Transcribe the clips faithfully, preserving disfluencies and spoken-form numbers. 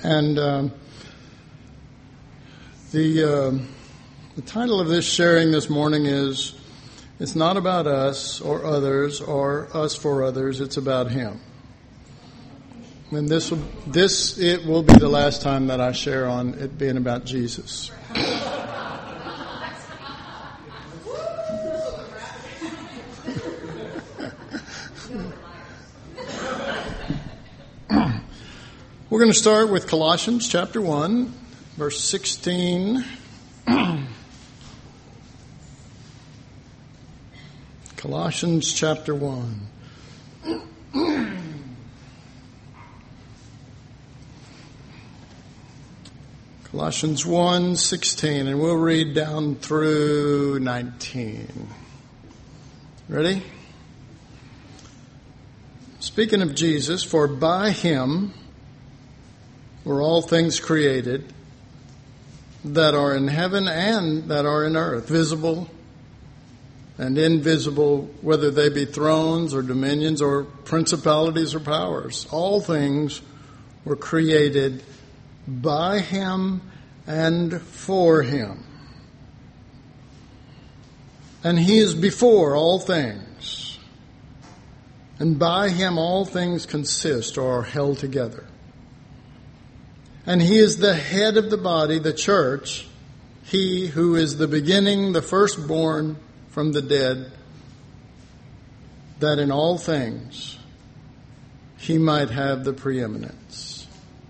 And um, the uh, the title of this sharing this morning is, it's not about us or others or us for others, it's about Him. And this will, this, it will be the last time that I share on it being about Jesus. We're going to start with Colossians chapter one, verse sixteen. Colossians chapter one. Colossians one, sixteen, and we'll read down through nineteen. Ready? Speaking of Jesus, for by Him were all things created that are in heaven and that are in earth, visible and invisible, whether they be thrones or dominions or principalities or powers. All things were created by Him and for Him. And He is before all things. And by Him all things consist or are held together. And He is the head of the body, the church, He who is the beginning, the firstborn from the dead, that in all things He might have the preeminence.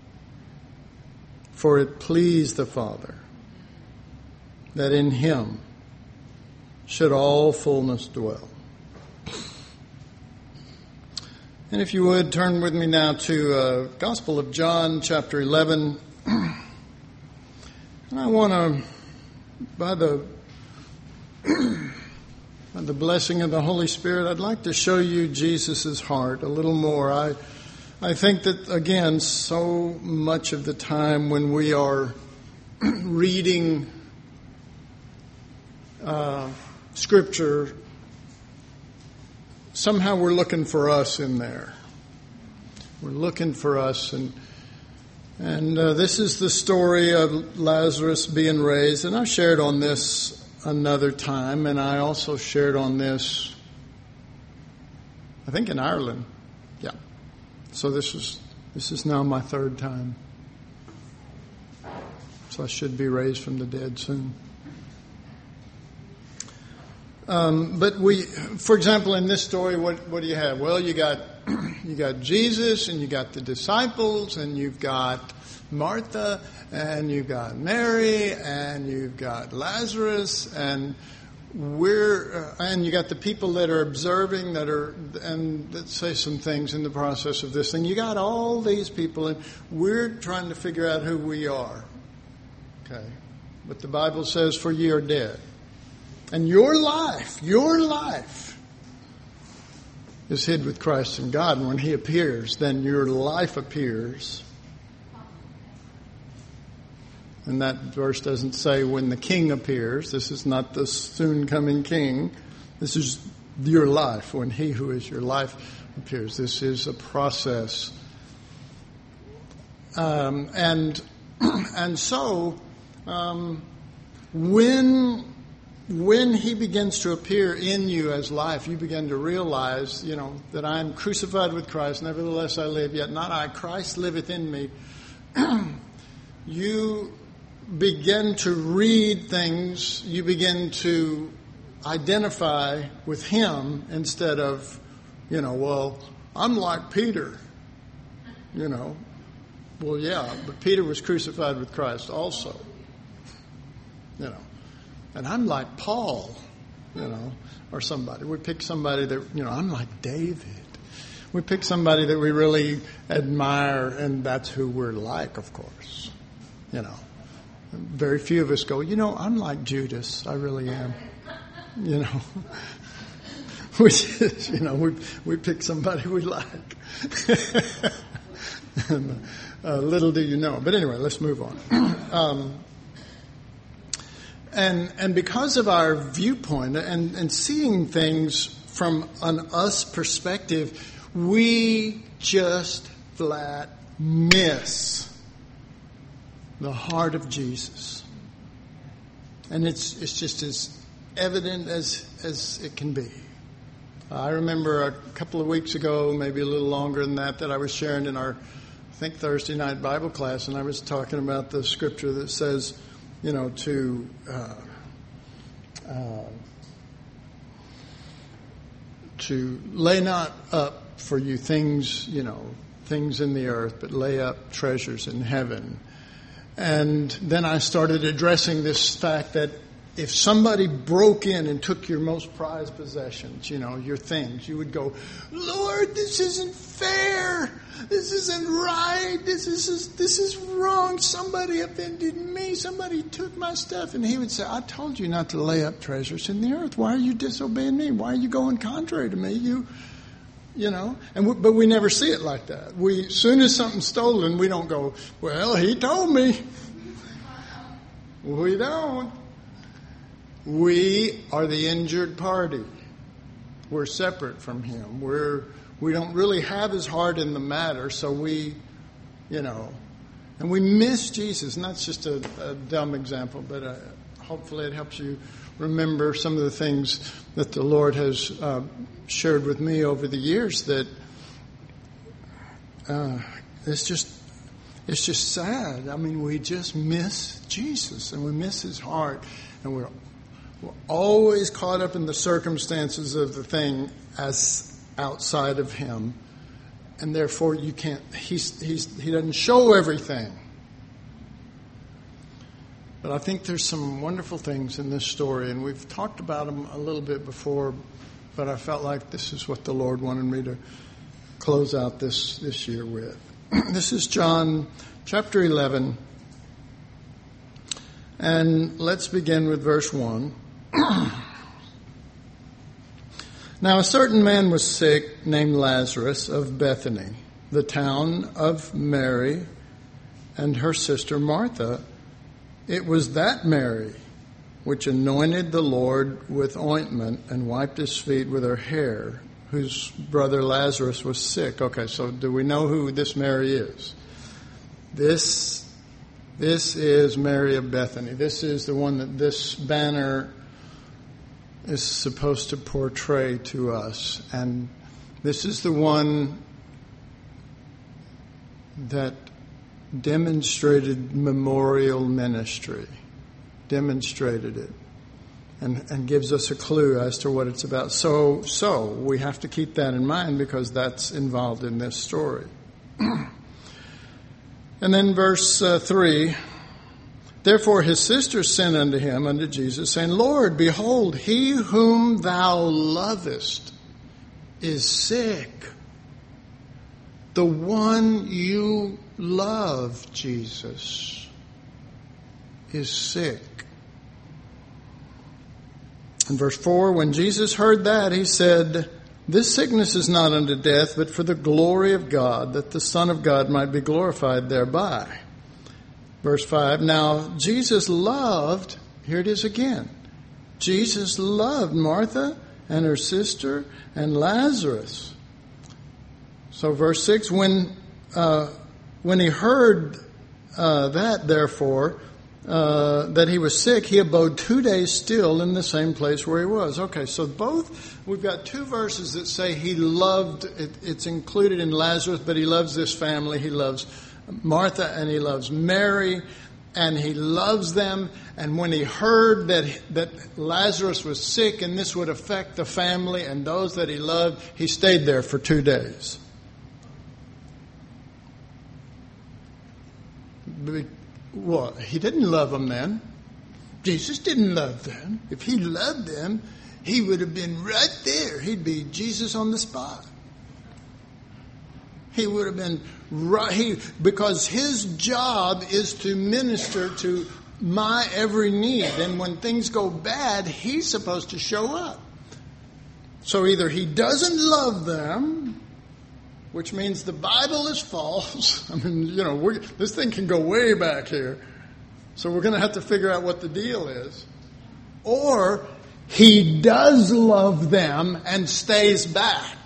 For it pleased the Father that in Him should all fullness dwell. And if you would, turn with me now to uh, Gospel of John, chapter eleven. And I want to, by the, by the blessing of the Holy Spirit, I'd like to show you Jesus' heart a little more. I, I think that, again, so much of the time when we are reading uh, Scripture, somehow we're looking for us in there. We're looking for us. And and uh, this is the story of Lazarus being raised. And I shared on this another time. And I also shared on this, I think in Ireland. Yeah. So this is, this is now my third time. So I should be raised from the dead soon. Um, but we, for example, in this story, what, what do you have? Well, you got you got Jesus, and you got the disciples, and you've got Martha, and you've got Mary, and you've got Lazarus, and we're uh, and you got the people that are observing, that are and that say some things in the process of this thing. You got all these people, and we're trying to figure out who we are. Okay, but the Bible says, "For ye are dead." And your life, your life is hid with Christ in God. And when He appears, then your life appears. And that verse doesn't say when the King appears. This is not the soon coming King. This is your life when He who is your life appears. This is a process. Um, and, and so, um, when... When He begins to appear in you as life, you begin to realize, you know, that I am crucified with Christ, nevertheless I live, yet not I, Christ liveth in me. You begin to read things, you begin to identify with Him instead of, you know, well, I'm like Peter, you know. Well, yeah, but Peter was crucified with Christ also, you know. And I'm like Paul, you know, or somebody. We pick somebody that, you know, I'm like David. We pick somebody that we really admire, and that's who we're like, of course. You know, very few of us go, you know, I'm like Judas. I really am. You know, which is, you know, we we pick somebody we like. and, uh, little do you know. But anyway, let's move on. Um, And and because of our viewpoint and, and seeing things from an us perspective, we just flat miss the heart of Jesus. And it's it's just as evident as as it can be. I remember a couple of weeks ago, maybe a little longer than that, that I was sharing in our, I think, Thursday night Bible class, and I was talking about the scripture that says, you know, to uh, uh, to lay not up for you things, you know, things in the earth, but lay up treasures in heaven. And then I started addressing this fact that if somebody broke in and took your most prized possessions, you know, your things, you would go, Lord, this isn't fair. This isn't right. This is this is wrong. Somebody offended me. Somebody took my stuff. And he would say, I told you not to lay up treasures in the earth. Why are you disobeying me? Why are you going contrary to me? You, you know, and we, but we never see it like that. We, as soon as something's stolen, we don't go, well, he told me. We don't. We are the injured party. We're separate from him. We're, we don't really have his heart in the matter, so we, you know, and we miss Jesus. And that's just a, a dumb example, but uh, hopefully it helps you remember some of the things that the Lord has uh, shared with me over the years that uh, it's just, it's just sad. I mean, we just miss Jesus and we miss his heart, and we're We're always caught up in the circumstances of the thing as outside of him, and therefore you can't. He's, he's, he doesn't show everything. But I think there's some wonderful things in this story, and we've talked about them a little bit before. But I felt like this is what the Lord wanted me to close out this this year with. This is John chapter eleven, and let's begin with verse one. Now a certain man was sick named Lazarus of Bethany, the town of Mary and her sister Martha. It was that Mary which anointed the Lord with ointment and wiped his feet with her hair, whose brother Lazarus was sick. Okay, so do we know who this Mary is? This, this is Mary of Bethany. This is the one that this banner is supposed to portray to us. And this is the one that demonstrated memorial ministry, demonstrated it, and, and gives us a clue as to what it's about. So, so we have to keep that in mind because that's involved in this story. And then verse uh, three, therefore his sisters sent unto him, unto Jesus, saying, Lord, behold, he whom thou lovest is sick. The one you love, Jesus, is sick. In verse four, when Jesus heard that, he said, this sickness is not unto death, but for the glory of God, that the Son of God might be glorified thereby. Verse five, now Jesus loved, here it is again, Jesus loved Martha and her sister and Lazarus. So verse six, when uh, when he heard uh, that, therefore, uh, that he was sick, he abode two days still in the same place where he was. Okay, so both, we've got two verses that say he loved, it, it's included in Lazarus, but he loves this family. He loves Martha and he loves Mary and he loves them. And when he heard that that Lazarus was sick and this would affect the family and those that he loved, he stayed there for two days. Well, he didn't love them then. Jesus didn't love them. If he loved them, he would have been right there. He'd be Jesus on the spot. He would have been right, he, because his job is to minister to my every need. And when things go bad, he's supposed to show up. So either he doesn't love them, which means the Bible is false. I mean, you know, we're, this thing can go way back here. So we're going to have to figure out what the deal is. Or he does love them and stays back.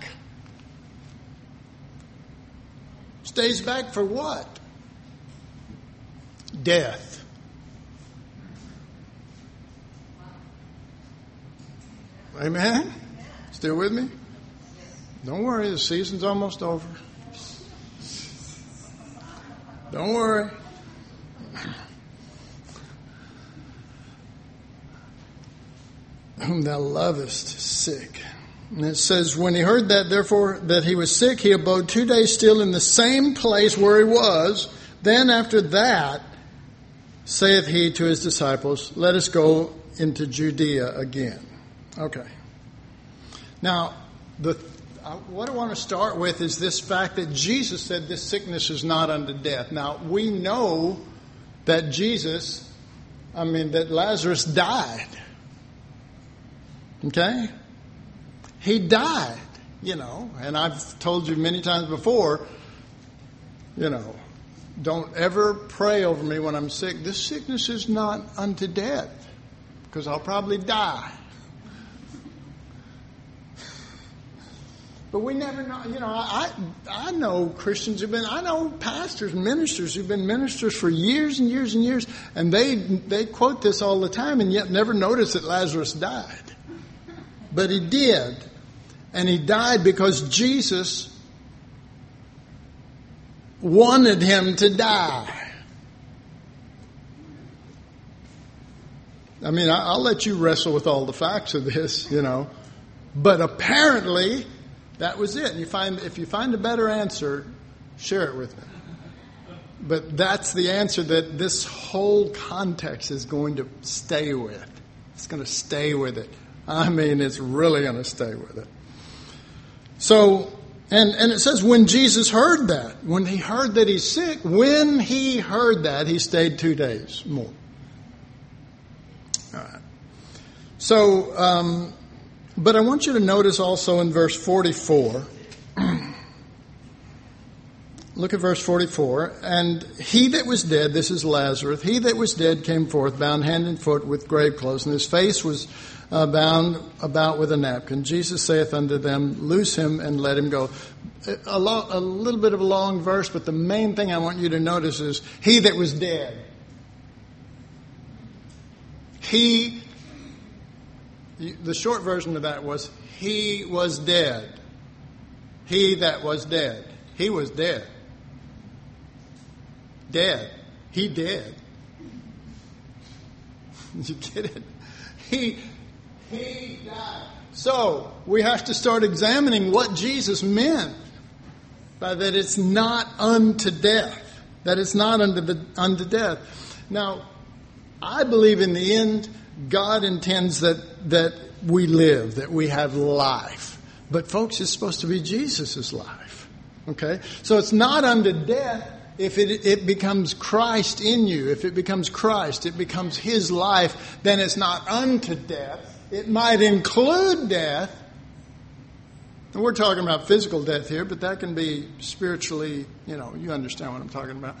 Stays back for what? death. Amen? Still with me? Don't worry, the season's almost over. Don't worry. Whom thou lovest is sick. And it says, when he heard that, therefore, that he was sick, he abode two days still in the same place where he was. Then after that, saith he to his disciples, let us go into Judea again. Okay. Now, the uh, what I want to start with is this fact that Jesus said this sickness is not unto death. Now, we know that Jesus, I mean, that Lazarus died. Okay? He died, you know, and I've told you many times before, you know, don't ever pray over me when I'm sick. This sickness is not unto death, because I'll probably die. But we never know, you know, I I know Christians who've been, I know pastors and ministers who've been ministers for years and years and years, and they they quote this all the time and yet never notice that Lazarus died. But he did. And he died because Jesus wanted him to die. I mean, I'll let you wrestle with all the facts of this, you know. But apparently, that was it. And you find, if you find a better answer, share it with me. But that's the answer that this whole context is going to stay with. It's going to stay with it. I mean, it's really going to stay with it. So, and, and it says when Jesus heard that, when he heard that he's sick, when he heard that, he stayed two days more. All right. So, um, but I want you to notice also in verse forty-four, look at verse forty-four, and he that was dead, this is Lazarus, he that was dead came forth, bound hand and foot with grave clothes, and his face was Uh, bound about with a napkin. Jesus saith unto them, loose him and let him go. A, lo- a little bit of a long verse, but the main thing I want you to notice is he that was dead. He, the short version of that was he was dead. He that was dead. He was dead. Dead. He dead. You get it? He He died. So, we have to start examining what Jesus meant by that it's not unto death. That it's not unto, the, unto death. Now, I believe in the end, God intends that, that we live, that we have life. But folks, it's supposed to be Jesus' life. Okay? So it's not unto death if it, it becomes Christ in you. If it becomes Christ, it becomes His life, then it's not unto death. It might include death. And we're talking about physical death here, but that can be spiritually, you know, you understand what I'm talking about.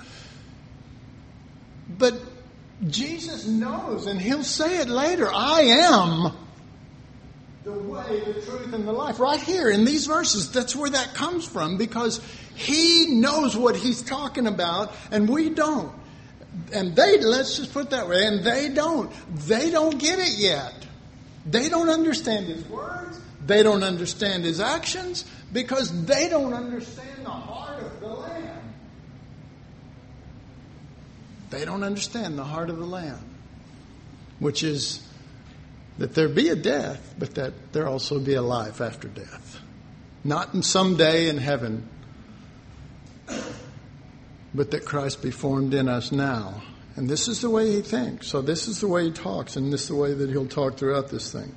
But Jesus knows, and He'll say it later, I am the way, the truth, and the life. Right here in these verses, that's where that comes from, because He knows what He's talking about, and we don't. And they, let's just put it that way, and they don't. They don't get it yet. They don't understand His words. They don't understand His actions because they don't understand the heart of the Lamb. They don't understand the heart of the Lamb, which is that there be a death, but that there also be a life after death. Not in some day in heaven, but that Christ be formed in us now. And this is the way He thinks. So this is the way He talks, and this is the way that He'll talk throughout this thing.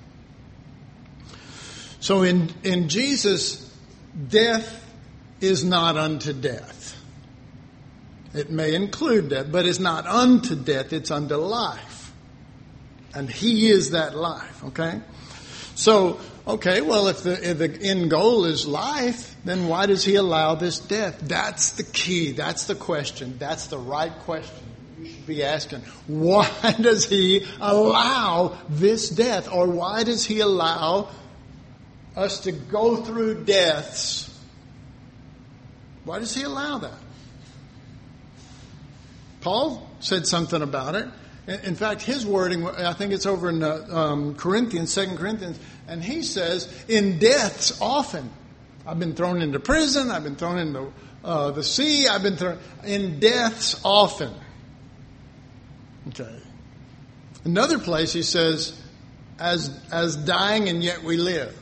So in, in Jesus, death is not unto death. It may include death, but it's not unto death, it's unto life. And He is that life, okay? So, okay, well, if the, if the end goal is life, then why does He allow this death? That's the key. That's the question. That's the right question. Be asking, why does He allow this death, or why does He allow us to go through deaths? Why does He allow that? Paul said something about it. In fact, his wording, I think it's over in uh, um, Corinthians, Second Corinthians, and he says, in deaths often. I've been thrown into prison, I've been thrown into uh, the sea, I've been thrown in deaths often. Okay. Another place he says, as as dying and yet we live.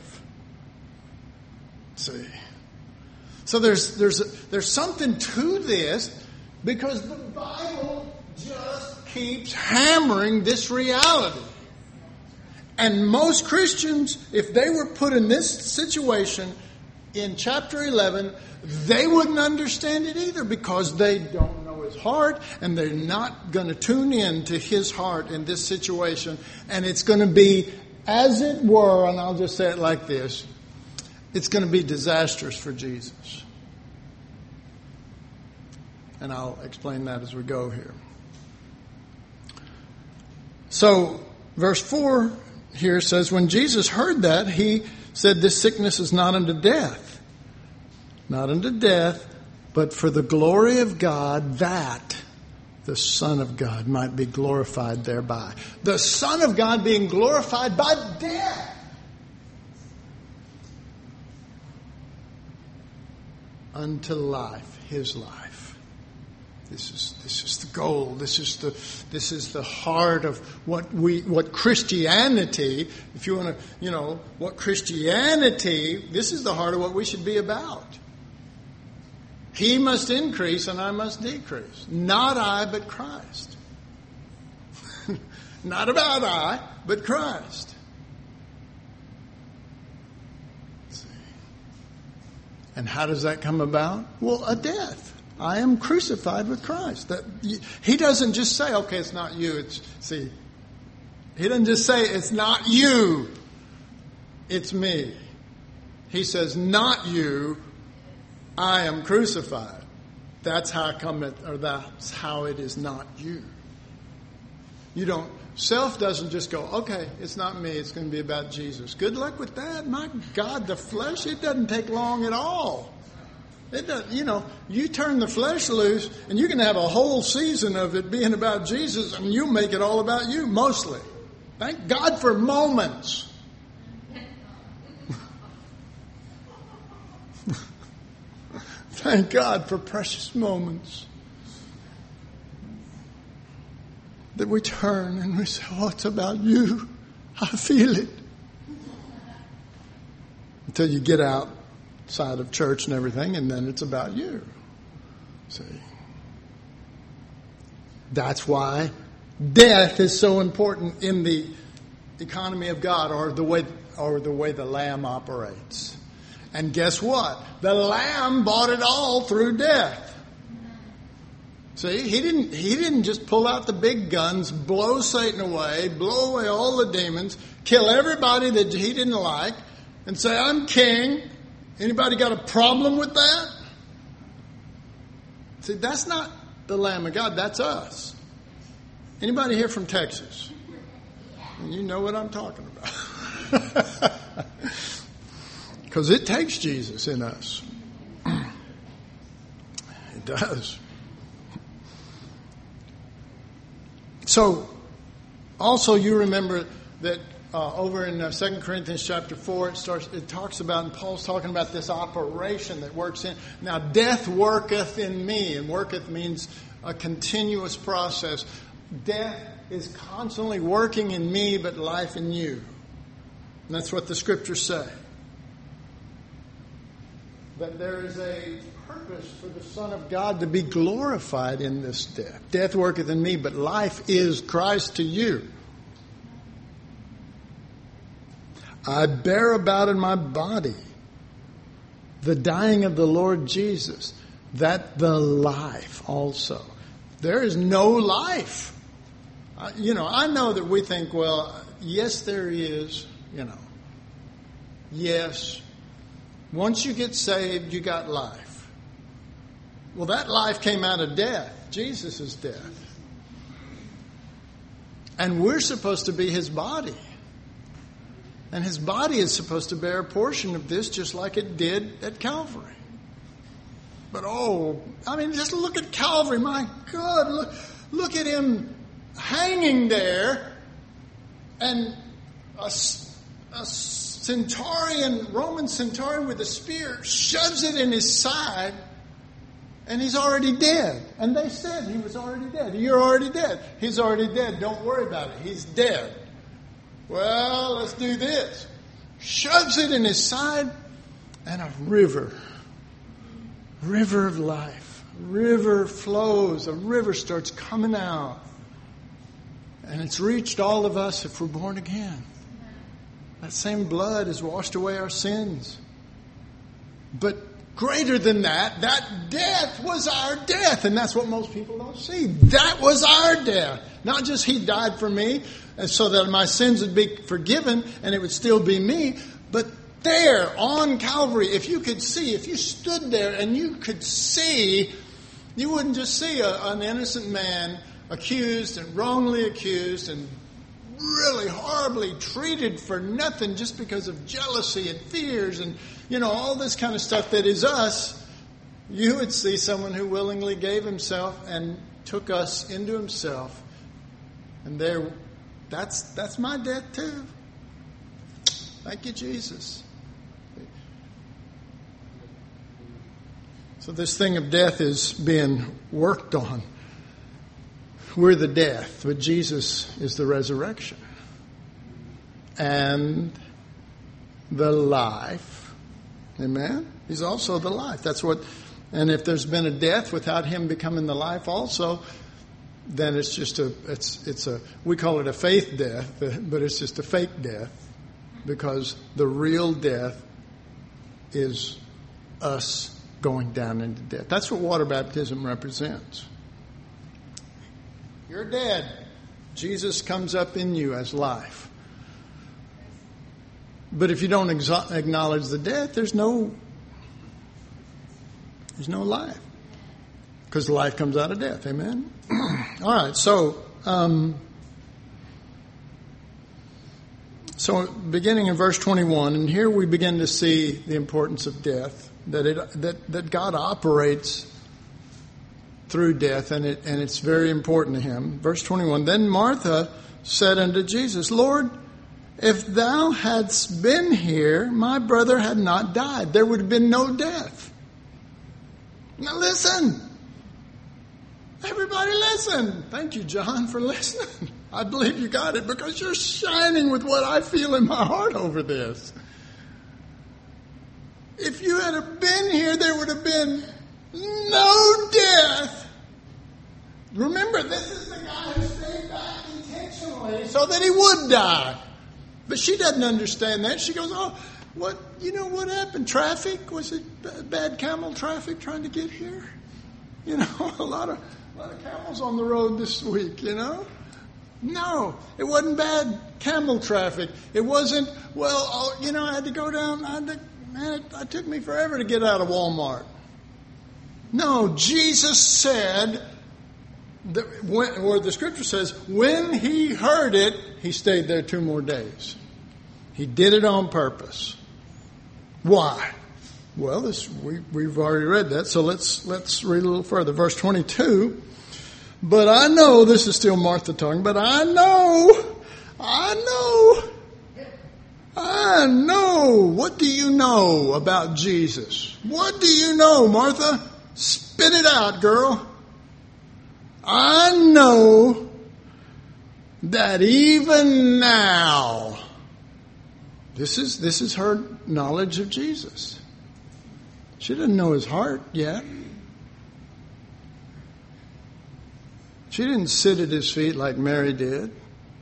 See. So there's there's there's something to this, because the Bible just keeps hammering this reality. And most Christians, if they were put in this situation in chapter eleven, they wouldn't understand it either, because they don't know his heart, and they're not going to tune in to his heart in this situation. And it's going to be, as it were, and I'll just say it like this, it's going to be disastrous for Jesus. And I'll explain that as we go here. So, verse four here says, when Jesus heard that, he said, this sickness is not unto death. Not unto death, but for the glory of God, that the Son of God might be glorified thereby. The Son of God being glorified by death. Unto life, his life. This is this is the goal. This is the this is the heart of what we what Christianity, if you want to, you know, what Christianity, this is the heart of what we should be about. He must increase and I must decrease. Not I, but Christ. Not about I, but Christ. Let's see. And how does that come about? Well, a death. I am crucified with Christ. That he doesn't just say, okay, it's not you. It's see. He doesn't just say it's not you. It's me. He says, not you. I am crucified. That's how come it, or that's how it is not you. You don't. Self doesn't just go, okay, it's not me. It's going to be about Jesus. Good luck with that. My God, the flesh, it doesn't take long at all. It does, you know, you turn the flesh loose, and you can have a whole season of it being about Jesus, and you make it all about you, mostly. Thank God for moments. Thank God for precious moments that we turn and we say, oh, it's about you. I feel it. Until you get outside of church and everything, and then it's about you. See? That's why death is so important in the economy of God, or the way, or the way the Lamb operates. And guess what? The Lamb bought it all through death. See, he didn't, he didn't just pull out the big guns, blow Satan away, blow away all the demons, kill everybody that he didn't like, and say, I'm king. Anybody got a problem with that? See, that's not the Lamb of God. That's us. Anybody here from Texas? And you know what I'm talking about. Because it takes Jesus in us. It does. So, also you remember that uh, over in uh, Second Corinthians chapter four, it starts. It talks about, and Paul's talking about this operation that works in. Now, death worketh in me, and worketh means a continuous process. Death is constantly working in me, but life in you. And that's what the scriptures say. That there is a purpose for the Son of God to be glorified in this death. Death worketh in me, but life is Christ to you. I bear about in my body the dying of the Lord Jesus, that the life also. There is no life. Uh, you know, I know that we think, well, yes, there is, you know. Yes. Once you get saved, you got life. Well, that life came out of death. Jesus' death. And we're supposed to be his body. And his body is supposed to bear a portion of this just like it did at Calvary. but oh, I mean, just look at Calvary. My God, look, look at him hanging there, and a, a centurion, Roman centurion with a spear, shoves it in his side, and he's already dead. And they said he was already dead. You're already dead. He's already dead. Don't worry about it. He's dead. Well, let's do this. Shoves it in his side, and a river, river of life, river flows. A river starts coming out. And it's reached all of us if we're born again. That same blood has washed away our sins. But greater than that, that death was our death. And that's what most people don't see. That was our death. Not just he died for me so that my sins would be forgiven and it would still be me. But there on Calvary, if you could see, if you stood there and you could see, you wouldn't just see a, an innocent man accused and wrongly accused and really horribly treated for nothing just because of jealousy and fears and, you know, all this kind of stuff that is us. You would see someone who willingly gave himself and took us into himself. And there, that's that's my death too. Thank you, Jesus. So this thing of death is being worked on. We're the death, but Jesus is the resurrection. And the life. Amen? He's also the life. That's what, and if there's been a death without him becoming the life also, then it's just a, it's, it's a, we call it a faith death, but it's just a fake death. Because the real death is us going down into death. That's what water baptism represents. You're dead. Jesus comes up in you as life. But if you don't exo- acknowledge the death, there's no, there's no life. Because life comes out of death. Amen? All right, so... Um, So beginning in verse twenty-one, and here we begin to see the importance of death, that it that, that God operates through death, and it and it's very important to him. Verse twenty-one, then Martha said unto Jesus, Lord, if thou hadst been here, my brother had not died. There would have been no death. Now listen. Everybody listen. Thank you, John, for listening. I believe you got it because you're shining with what I feel in my heart over this. If you had been here, there would have been no death. Remember, this is the guy who stayed back intentionally so that he would die. But she doesn't understand that. She goes, oh, what, you know what happened? Traffic? Was it bad camel traffic trying to get here? You know, a lot of, a lot of camels on the road this week, you know? No, it wasn't bad camel traffic. It wasn't, well, oh, you know, I had to go down, I had to, man, it, it took me forever to get out of Walmart. No, Jesus said, that when, or the scripture says, when he heard it, he stayed there two more days. He did it on purpose. Why? Well, this, we, we've already read that, so let's let's read a little further. Verse twenty-two, but I know, this is still Martha talking, but I know, I know, I know. What do you know about Jesus? What do you know, Martha? Spit it out, girl. I know that even now, this is this is her knowledge of Jesus. She didn't know his heart yet. She didn't sit at his feet like Mary did,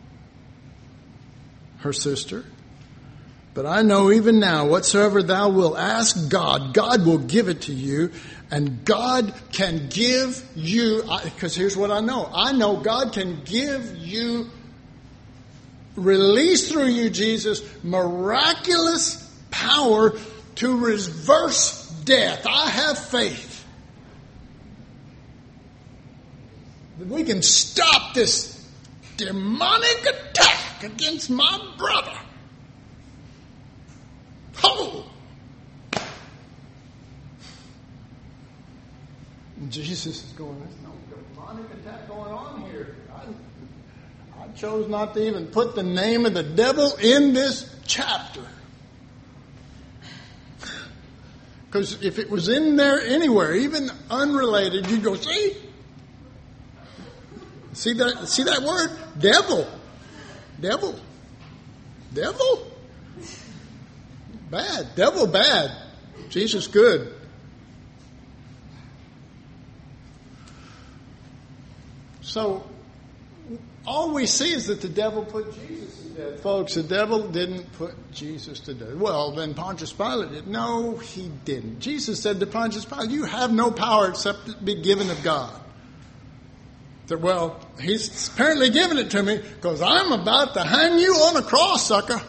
her sister. But I know even now, whatsoever thou wilt ask God, God will give it to you. And God can give you, because here's what I know. I know God can give you, release through you, Jesus, miraculous power to reverse death. I have faith that we can stop this demonic attack against my brother. Oh! Jesus is going, there's no demonic attack going on here. I, I chose not to even put the name of the devil in this chapter. Because if it was in there anywhere, even unrelated, you'd go, see? See that, see that word? Devil. Devil. Devil. Bad. Devil bad. Jesus good. So, all we see is that the devil put Jesus to death. Folks, the devil didn't put Jesus to death. Well, then Pontius Pilate did. No, he didn't. Jesus said to Pontius Pilate, you have no power except it be given of God. That, well, he's apparently given it to me because I'm about to hang you on a cross, sucker.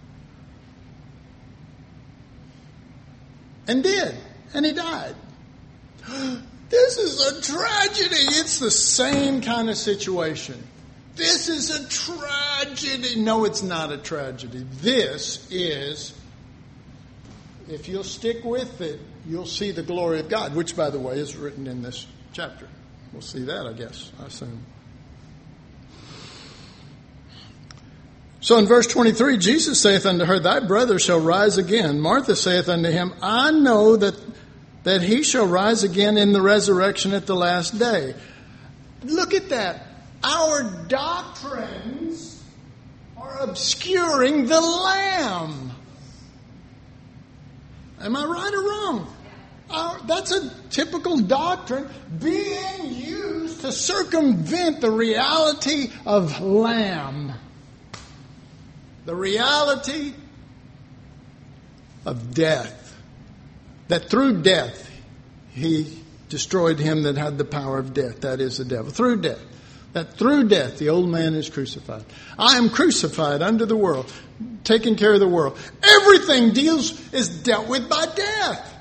And did. And he died. This is a tragedy. It's the same kind of situation. This is a tragedy. No, it's not a tragedy. This is, if you'll stick with it, you'll see the glory of God, which, by the way, is written in this chapter. We'll see that, I guess, I assume. So in verse twenty-three, Jesus saith unto her, thy brother shall rise again. Martha saith unto him, I know that that he shall rise again in the resurrection at the last day. Look at that. Our doctrines are obscuring the Lamb. Am I right or wrong? Our, that's a typical doctrine being used to circumvent the reality of Lamb. The reality of death. That through death, he destroyed him that had the power of death. That is the devil. Through death. That through death, the old man is crucified. I am crucified under the world, taking care of the world. Everything deals is dealt with by death.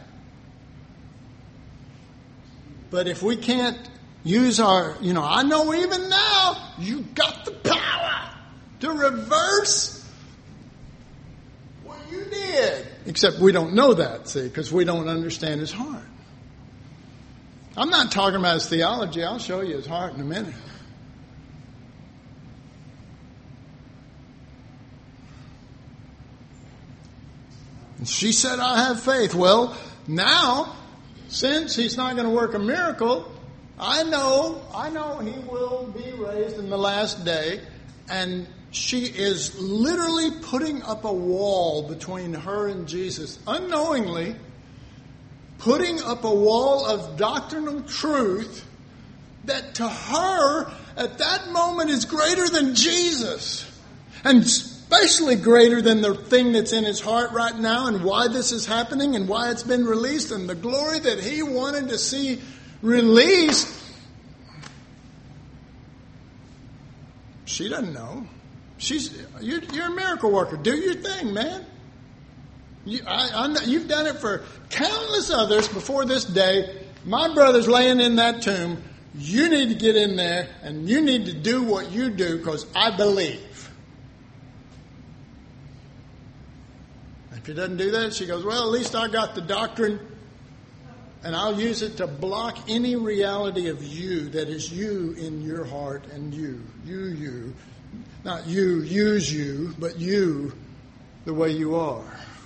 But if we can't use our, you know, I know even now, you got the power to reverse what you did. Except we don't know that, see, because we don't understand his heart. I'm not talking about his theology. I'll show you his heart in a minute. And she said, I have faith. Well, now, since he's not going to work a miracle, I know, I know he will be raised in the last day. And she is literally putting up a wall between her and Jesus, unknowingly putting up a wall of doctrinal truth that to her at that moment is greater than Jesus, and especially greater than the thing that's in his heart right now and why this is happening and why it's been released and the glory that he wanted to see released. She doesn't know. She's you're, you're a miracle worker. Do your thing, man. You, I, I, you've done it for countless others before this day. My brother's laying in that tomb. You need to get in there and you need to do what you do because I believe. If he doesn't do that, she goes, well, at least I got the doctrine and I'll use it to block any reality of you that is you in your heart and you, you, you. Not you, use you, but you, the way you are.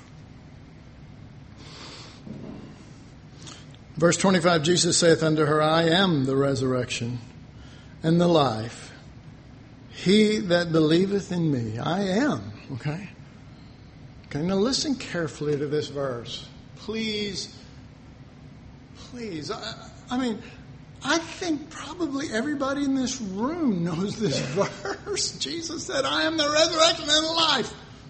Verse twenty-five, Jesus saith unto her, I am the resurrection and the life. He that believeth in me, I am. Okay? Okay, now listen carefully to this verse. Please, please. I, I mean... I think probably everybody in this room knows this verse. Jesus said, I am the resurrection and the life.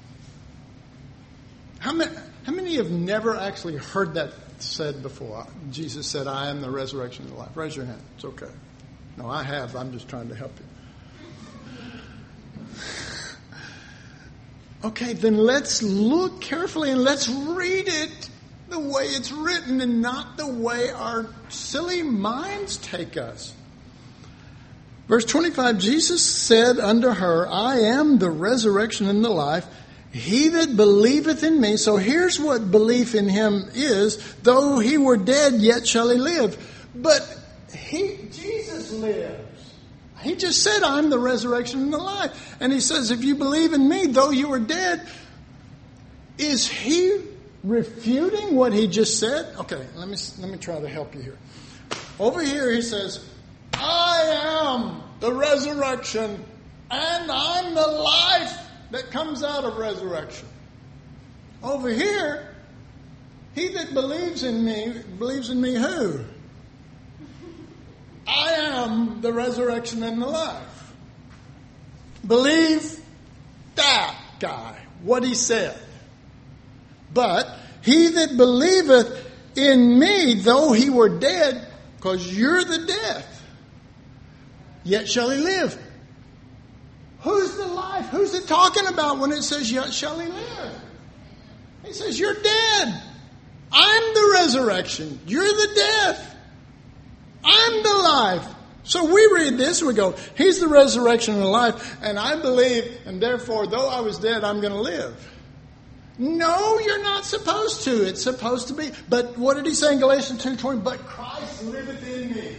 How many, how many have never actually heard that said before? Jesus said, I am the resurrection and the life. Raise your hand. It's okay. No, I have. I'm just trying to help you. Okay, then let's look carefully and let's read it the way it's written and not the way our silly minds take us. Verse twenty-five, Jesus said unto her, I am the resurrection and the life. He that believeth in me. So here's what belief in him is. Though he were dead, yet shall he live. But he, Jesus lives. He just said, I'm the resurrection and the life. And he says, if you believe in me, though you are dead, is he refuting what he just said? Okay, let me let me try to help you here. Over here he says, I am the resurrection and I'm the life that comes out of resurrection. Over here, he that believes in me, believes in me who? I am the resurrection and the life. Believe that guy, what he said. But he that believeth in me, though he were dead, because you're the death, yet shall he live. Who's the life? Who's it talking about when it says, yet shall he live? He says, you're dead. I'm the resurrection. You're the death. I'm the life. So we read this and we go, he's the resurrection and the life, and I believe, and therefore, though I was dead, I'm going to live. No, you're not supposed to. It's supposed to be. But what did he say in Galatians two twenty? But Christ liveth in me.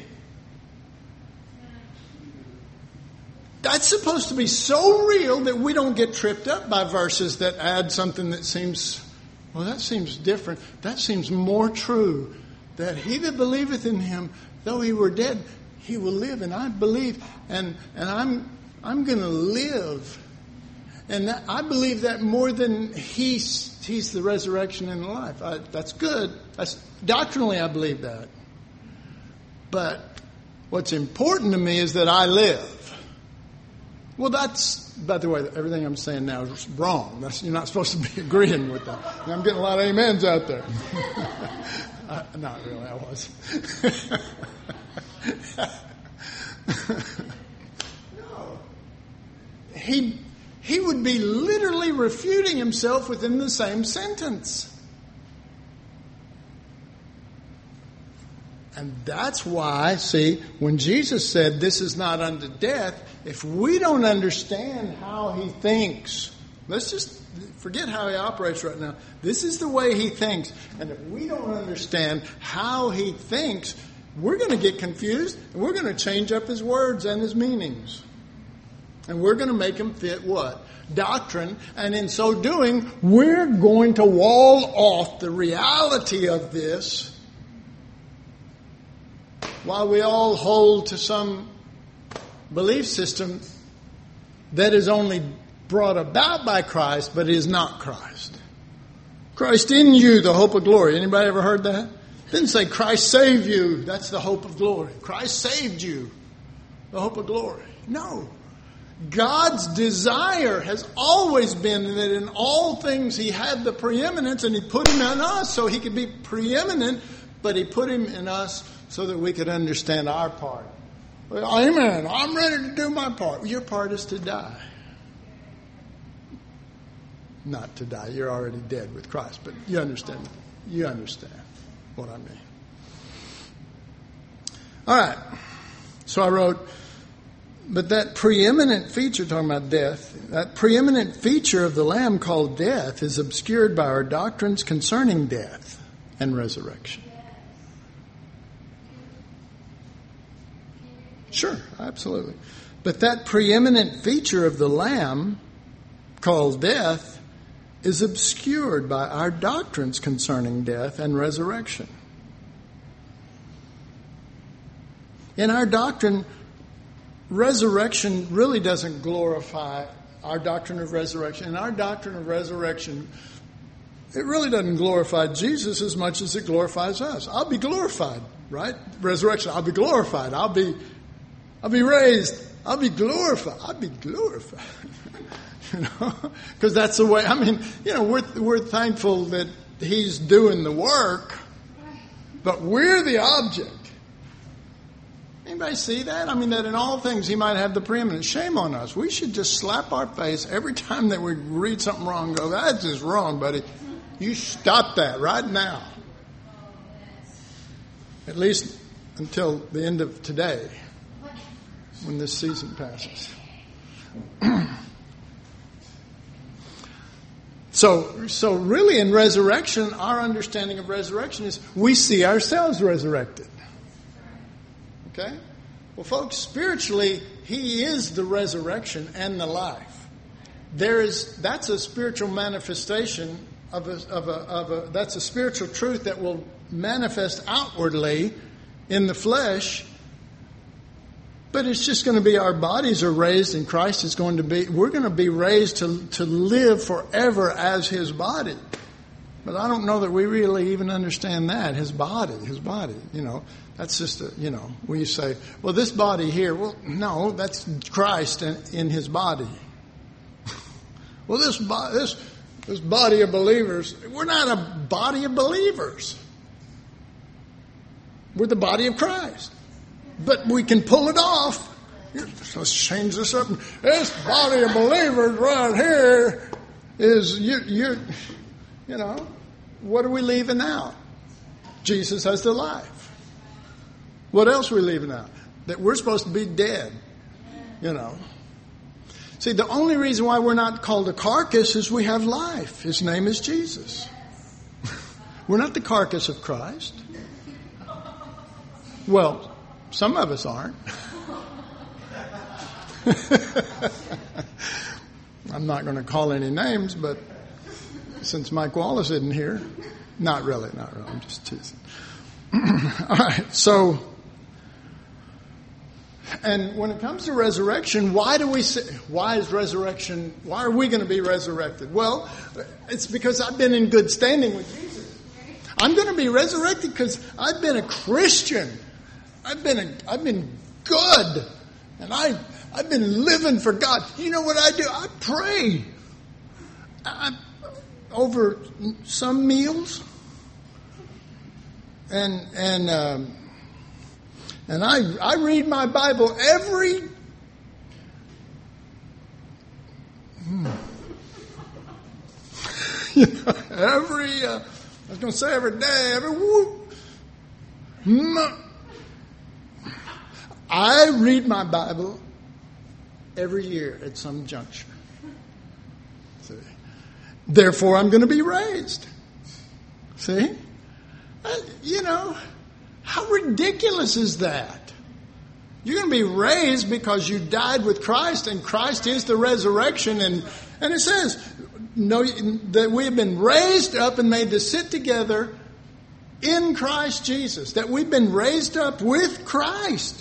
That's supposed to be so real that we don't get tripped up by verses that add something that seems, well, that seems different. That seems more true. That he that believeth in him, though he were dead, he will live. And I believe, and and I'm I'm going to live. And that, I believe that more than he's he's the resurrection and the life. I, that's good. That's, doctrinally, I believe that. But what's important to me is that I live. Well, that's, by the way, everything I'm saying now is wrong. That's, you're not supposed to be agreeing with that. I'm getting a lot of amens out there. uh, not really, I was. No. He... He would be literally refuting himself within the same sentence. And that's why, see, when Jesus said this is not unto death, if we don't understand how he thinks, let's just forget how he operates right now. This is the way he thinks. And if we don't understand how he thinks, we're going to get confused and we're going to change up his words and his meanings. And we're going to make him fit what? Doctrine. And in so doing, we're going to wall off the reality of this while we all hold to some belief system that is only brought about by Christ, but is not Christ. Christ in you, the hope of glory. Anybody ever heard that? It didn't say Christ saved you. That's the hope of glory. Christ saved you. The hope of glory. No. God's desire has always been that in all things he had the preeminence, and he put him in us so he could be preeminent, but he put him in us so that we could understand our part. Well, amen. I'm ready to do my part. Your part is to die. Not to die. You're already dead with Christ, but you understand. You understand what I mean. All right. So I wrote, but that preeminent feature, talking about death, that preeminent feature of the Lamb called death is obscured by our doctrines concerning death and resurrection. Sure, absolutely. But that preeminent feature of the Lamb called death is obscured by our doctrines concerning death and resurrection. In our doctrine, resurrection really doesn't glorify our doctrine of resurrection. In our doctrine of resurrection, it really doesn't glorify Jesus as much as it glorifies us. I'll be glorified, right? Resurrection, I'll be glorified. I'll be, I'll be raised. I'll be glorified. I'll be glorified. You know, because that's the way. I mean, you know, we're we're thankful that he's doing the work, but we're the object. Anybody see that? I mean, that in all things he might have the preeminence. Shame on us. We should just slap our face every time that we read something wrong and go, that's just wrong, buddy. You stop that right now. At least until the end of today, when this season passes. So, so really in resurrection, our understanding of resurrection is we see ourselves resurrected. Okay? Well, folks, spiritually, he is the resurrection and the life. There is, that's a spiritual manifestation of a, of a, of a, that's a spiritual truth that will manifest outwardly in the flesh. But it's just going to be our bodies are raised and Christ is going to be, we're going to be raised to, to live forever as his body. But I don't know that we really even understand that. His body, his body, you know, that's just, a, you know, we say, well, this body here, well, no, that's Christ in, in his body. Well, this, bo- this, this body of believers, we're not a body of believers. We're the body of Christ. But we can pull it off. Let's change this up. This body of believers right here is, you, you, you know, what are we leaving out? Jesus has the life. What else are we leaving out? That we're supposed to be dead, you know. See, the only reason why we're not called a carcass is we have life. His name is Jesus. We're not the carcass of Christ. Well, some of us aren't. I'm not going to call any names, but since Mike Wallace isn't here, not really, not really, I'm just teasing. All right, so, and when it comes to resurrection, why do we say, why is resurrection, why are we going to be resurrected? Well, it's because I've been in good standing with Jesus. I'm going to be resurrected because I've been a Christian. I've been a, I've been good, and I I've been living for God. You know what I do? I pray I, over some meals, and and um, and I I read my Bible every. Hmm, you know, every uh, I was going to say every day, every whoop. Mm, I read my Bible every year at some juncture. See? Therefore, I'm going to be raised. See? I, you know, how ridiculous is that? You're going to be raised because you died with Christ, and Christ is the resurrection. And, and it says no, that we have been raised up and made to sit together in Christ Jesus. That we've been raised up with Christ.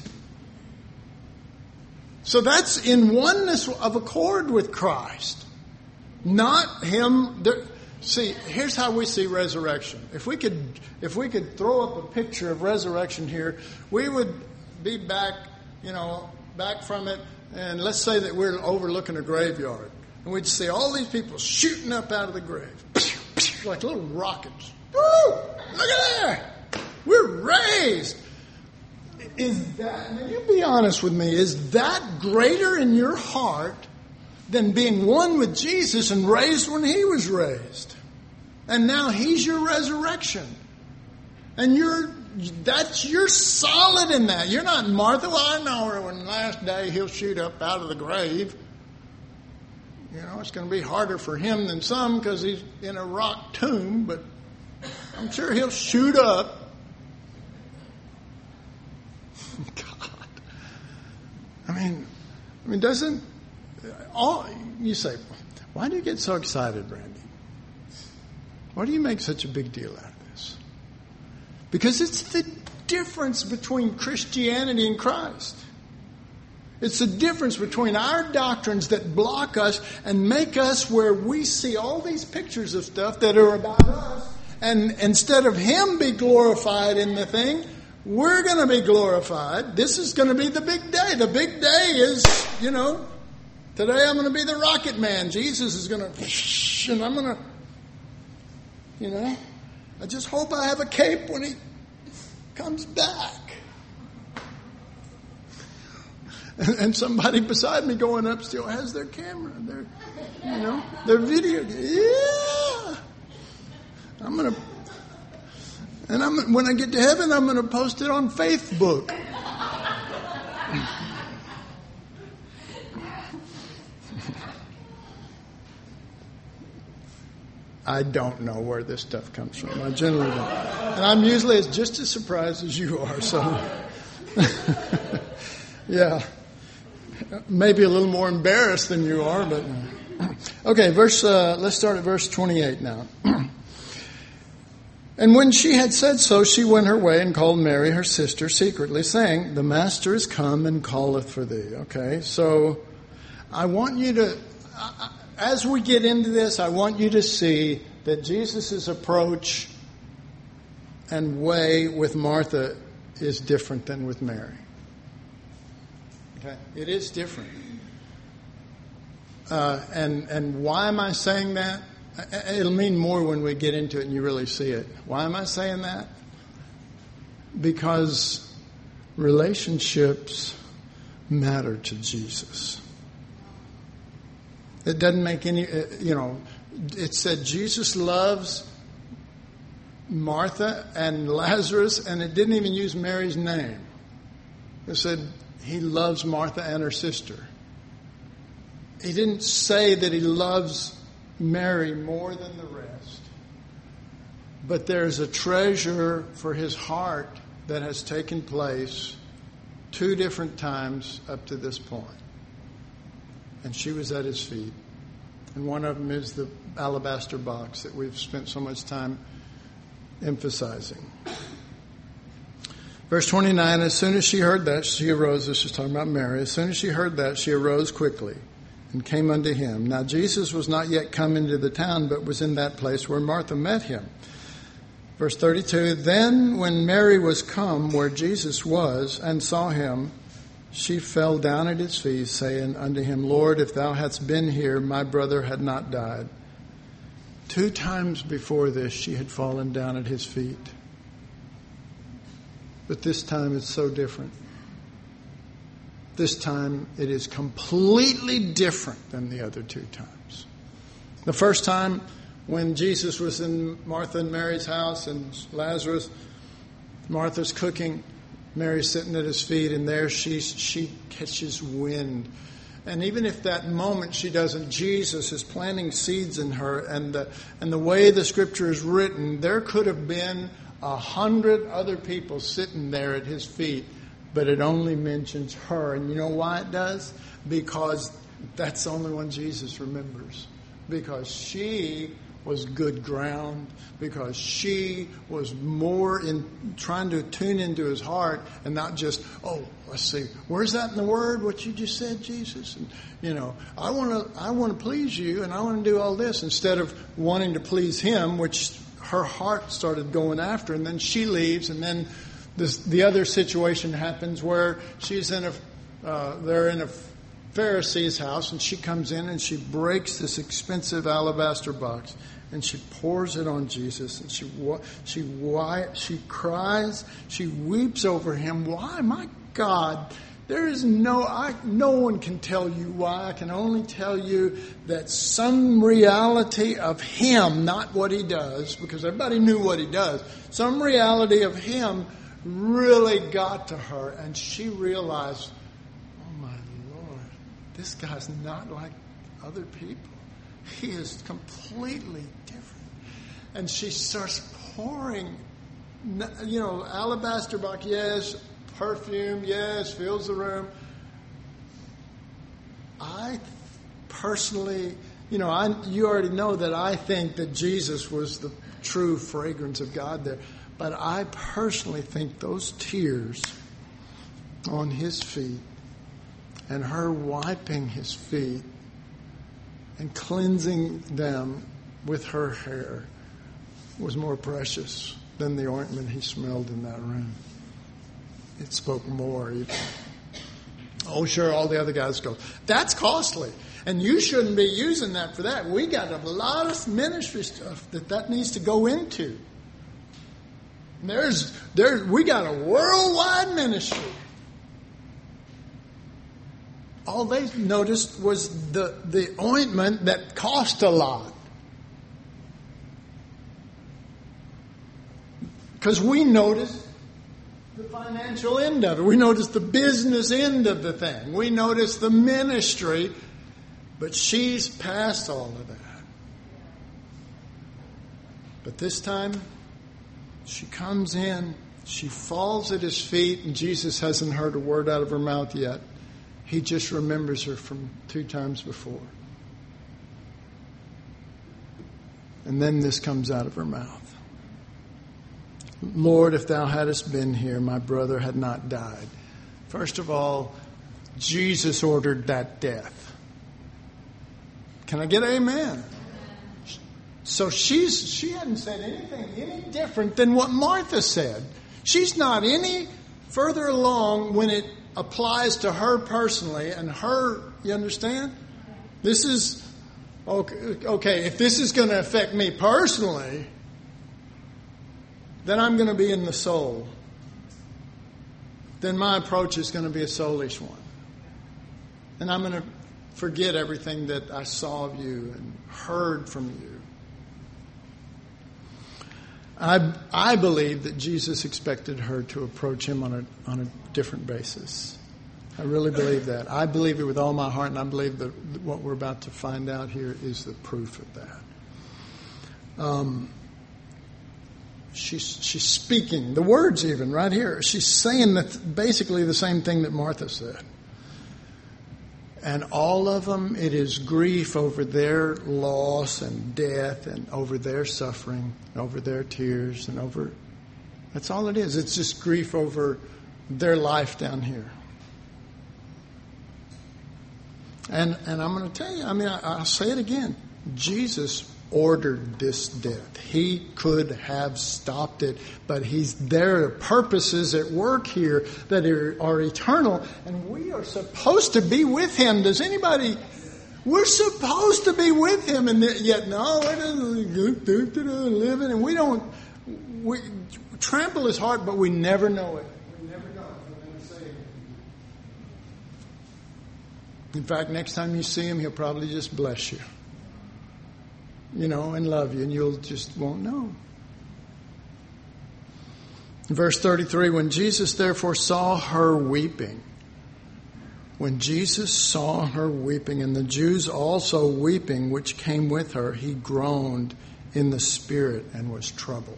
So that's in oneness of accord with Christ. Not him. There, see, here's how we see resurrection. If we could, if we could throw up a picture of resurrection here, we would be back, you know, back from it. And let's say that we're overlooking a graveyard. And we'd see all these people shooting up out of the grave. Like little rockets. Woo! Look at there! We're raised. Is that, now you be honest with me, is that greater in your heart than being one with Jesus and raised when he was raised? And now he's your resurrection. And you're, that's, you're solid in that. You're not Martha. Well, I know her when the last day he'll shoot up out of the grave. You know, it's going to be harder for him than some because he's in a rock tomb, but I'm sure he'll shoot up. God, I mean, I mean, doesn't all you say? Why do you get so excited, Randy? Why do you make such a big deal out of this? Because it's the difference between Christianity and Christ. It's the difference between our doctrines that block us and make us where we see all these pictures of stuff that are about us, and instead of him be glorified in the thing, we're going to be glorified. This is going to be the big day. The big day is, you know, today I'm going to be the rocket man. Jesus is going to, and I'm going to, you know, I just hope I have a cape when he comes back. And, and somebody beside me going up still has their camera, their, you know, their video. Yeah. I'm going to. And I'm, when I get to heaven, I'm going to post it on Facebook. I don't know where this stuff comes from. I generally don't. And I'm usually as just as surprised as you are. So, Yeah. Maybe a little more embarrassed than you are, but okay. Verse. Uh, let's start at verse twenty-eight now. And when she had said so, she went her way and called Mary, her sister, secretly, saying, "The Master is come and calleth for thee." Okay, so I want you to, as we get into this, I want you to see that Jesus' approach and way with Martha is different than with Mary. Okay, it is different. Uh, and and why am I saying that? It'll mean more when we get into it and you really see it. Why am I saying that? Because relationships matter to Jesus. It doesn't make any, you know, it said Jesus loves Martha and Lazarus, and it didn't even use Mary's name. It said he loves Martha and her sister. He didn't say that he loves Mary more than the rest. But there's a treasure for his heart that has taken place two different times up to this point. And she was at his feet. And one of them is the alabaster box that we've spent so much time emphasizing. Verse twenty-nine, as soon as she heard that, she arose. This is talking about Mary. As soon as she heard that, she arose quickly and came unto him. Now Jesus was not yet come into the town, but was in that place where Martha met him. Verse thirty-two, then when Mary was come where Jesus was and saw him, she fell down at his feet, saying unto him, Lord, if thou hadst been here, my brother had not died. Two times before this, she had fallen down at his feet. But this time it's so different. This time it is completely different than the other two times. The first time when Jesus was in Martha and Mary's house and Lazarus, Martha's cooking, Mary's sitting at his feet, and there she she catches wind. And even if that moment she doesn't, Jesus is planting seeds in her. And the, and the way the scripture is written, there could have been a hundred other people sitting there at his feet. But it only mentions her. And you know why it does? Because that's the only one Jesus remembers. Because she was good ground. Because she was more in trying to tune into his heart and not just, oh, let's see, where's that in the Word? What you just said, Jesus? And, you know, I want to I want to please you and I want to do all this instead of wanting to please him, which her heart started going after. And then she leaves, and then This, the other situation happens where she's in a, uh, they're in a Pharisee's house, and she comes in and she breaks this expensive alabaster box and she pours it on Jesus, and she she why she cries, she weeps over him. Why, my God? There is no, I, no one can tell you why. I can only tell you that some reality of him, not what he does, because everybody knew what he does. Some reality of him really got to her, and she realized, oh my Lord, this guy's not like other people. He is completely different. And she starts pouring, you know, alabaster box, yes, perfume, yes, fills the room. I personally, you know, I you already know that I think that Jesus was the true fragrance of God there. But I personally think those tears on his feet and her wiping his feet and cleansing them with her hair was more precious than the ointment he smelled in that room. It spoke more even. Oh, sure, all the other guys go, that's costly. And you shouldn't be using that for that. We got a lot of ministry stuff that that needs to go into. There's, there, we got a worldwide ministry. All they noticed was the, the ointment that cost a lot. Because we noticed the financial end of it. We noticed the business end of the thing. We noticed the ministry. But she's past all of that. But this time, she comes in She falls at his feet, and Jesus hasn't heard a word out of her mouth yet. He just remembers her from two times before. And then this comes out of her mouth. Lord, if thou hadst been here, my brother had not died. First of all, Jesus ordered that death. Can I get an amen? So she's she hadn't said anything any different than what Martha said. She's not any further along when it applies to her personally and her, you understand? This is, okay, okay if this is going to affect me personally, then I'm going to be in the soul. Then my approach is going to be a soulish one. And I'm going to forget everything that I saw of you and heard from you. I I believe that Jesus expected her to approach him on a on a different basis. I really believe that. I believe it with all my heart, and I believe that what we're about to find out here is the proof of that. Um, she's she's speaking the words even right here. She's saying that basically the same thing that Martha said. And all of them, it is grief over their loss and death and over their suffering, over their tears and over... That's all it is. It's just grief over their life down here. And and I'm going to tell you, I mean, I, I'll say it again. Jesus ordered this death. He could have stopped it, but he's there are purposes at work here that are, are eternal, and we are supposed to be with him. Does anybody... We're supposed to be with him, and yet, no, we're living, and we don't... We trample his heart, but we never know it. We never know it. In fact, next time you see him, he'll probably just bless you. You know, and love you, and you'll just won't know. Verse thirty-three, when Jesus therefore saw her weeping, when Jesus saw her weeping, and the Jews also weeping, which came with her, he groaned in the spirit and was troubled.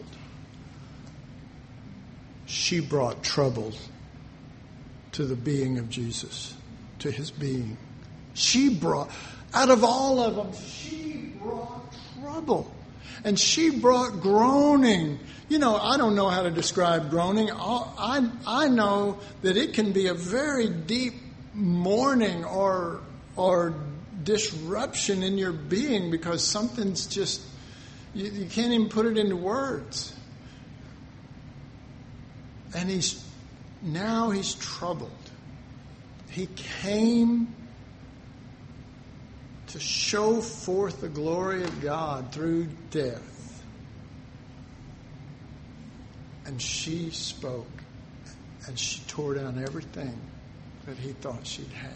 She brought trouble to the being of Jesus, to his being. She brought, out of all of them, she brought trouble. And she brought groaning. You know, I don't know how to describe groaning. I, I know that it can be a very deep mourning or or disruption in your being because something's just, you, you can't even put it into words. And he's, now he's troubled. He came to show forth the glory of God through death. And she spoke, and she tore down everything that he thought she'd had.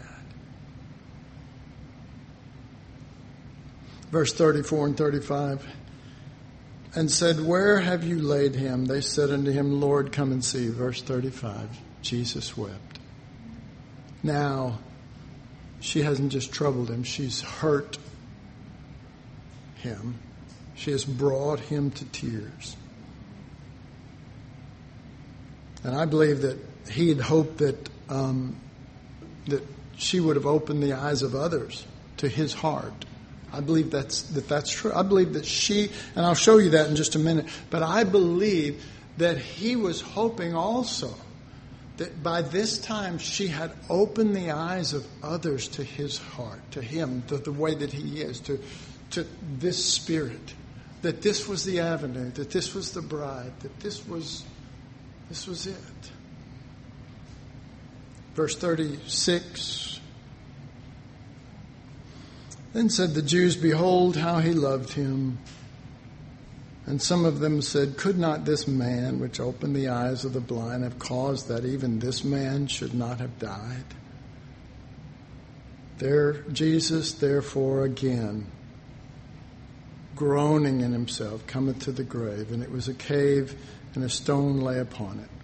Verse thirty-four and thirty-five. And said, where have you laid him? They said unto him, Lord, come and see. Verse thirty-five. Jesus wept. Now, she hasn't just troubled him, she's hurt him. She has brought him to tears. And I believe that he had hoped that um, that she would have opened the eyes of others to his heart. I believe that's that that's true. I believe that she, and I'll show you that in just a minute, but I believe that he was hoping also that by this time she had opened the eyes of others to his heart, to him, to the way that he is, to, to this spirit, that this was the avenue, that this was the bride, that this was, this was it. Verse thirty-six. Then said the Jews, behold how he loved him. And some of them said, could not this man which opened the eyes of the blind have caused that even this man should not have died? There Jesus therefore again, groaning in himself, cometh to the grave. And it was a cave, and a stone lay upon it.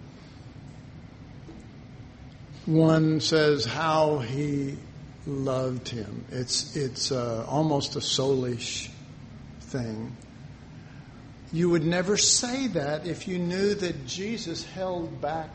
One says how he loved him. It's it's uh, almost a soulish thing. You would never say that if you knew that Jesus held back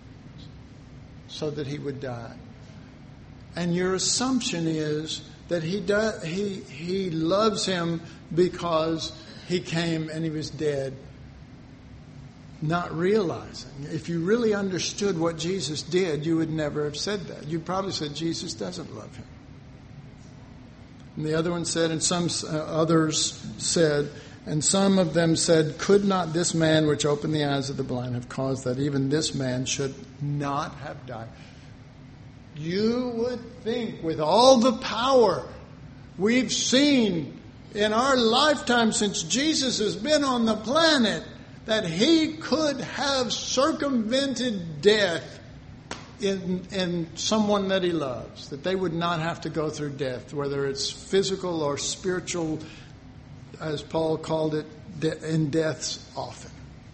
so that he would die. And your assumption is that he does, he he loves him because he came and he was dead, not realizing. If you really understood what Jesus did, you would never have said that. You'd probably said Jesus doesn't love him. And the other one said, and some uh, others said, and some of them said, could not this man which opened the eyes of the blind have caused that even this man should not have died? You would think with all the power we've seen in our lifetime since Jesus has been on the planet that he could have circumvented death in, in someone that he loves, that they would not have to go through death, whether it's physical or spiritual, as Paul called it, in deaths often.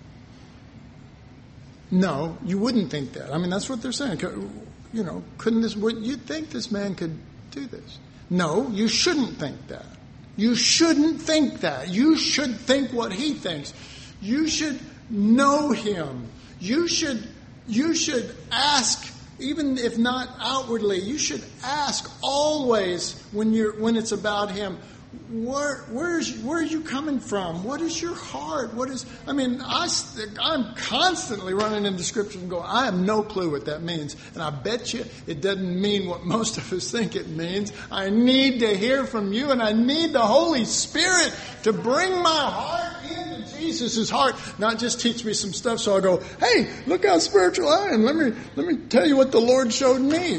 No, you wouldn't think that. I mean, that's what they're saying. You know, couldn't this, you'd think this man could do this. No, you shouldn't think that. You shouldn't think that. You should think what he thinks. You should know him. You should, you should ask, even if not outwardly, you should ask always when you're, when it's about him, Where, where's, where are you coming from? What is your heart? What is, I mean, I, I'm constantly running into scriptures and going, I have no clue what that means. And I bet you it doesn't mean what most of us think it means. I need to hear from you, and I need the Holy Spirit to bring my heart into Jesus' heart. Not just teach me some stuff so I go, hey, look how spiritual I am. Let me, let me tell you what the Lord showed me.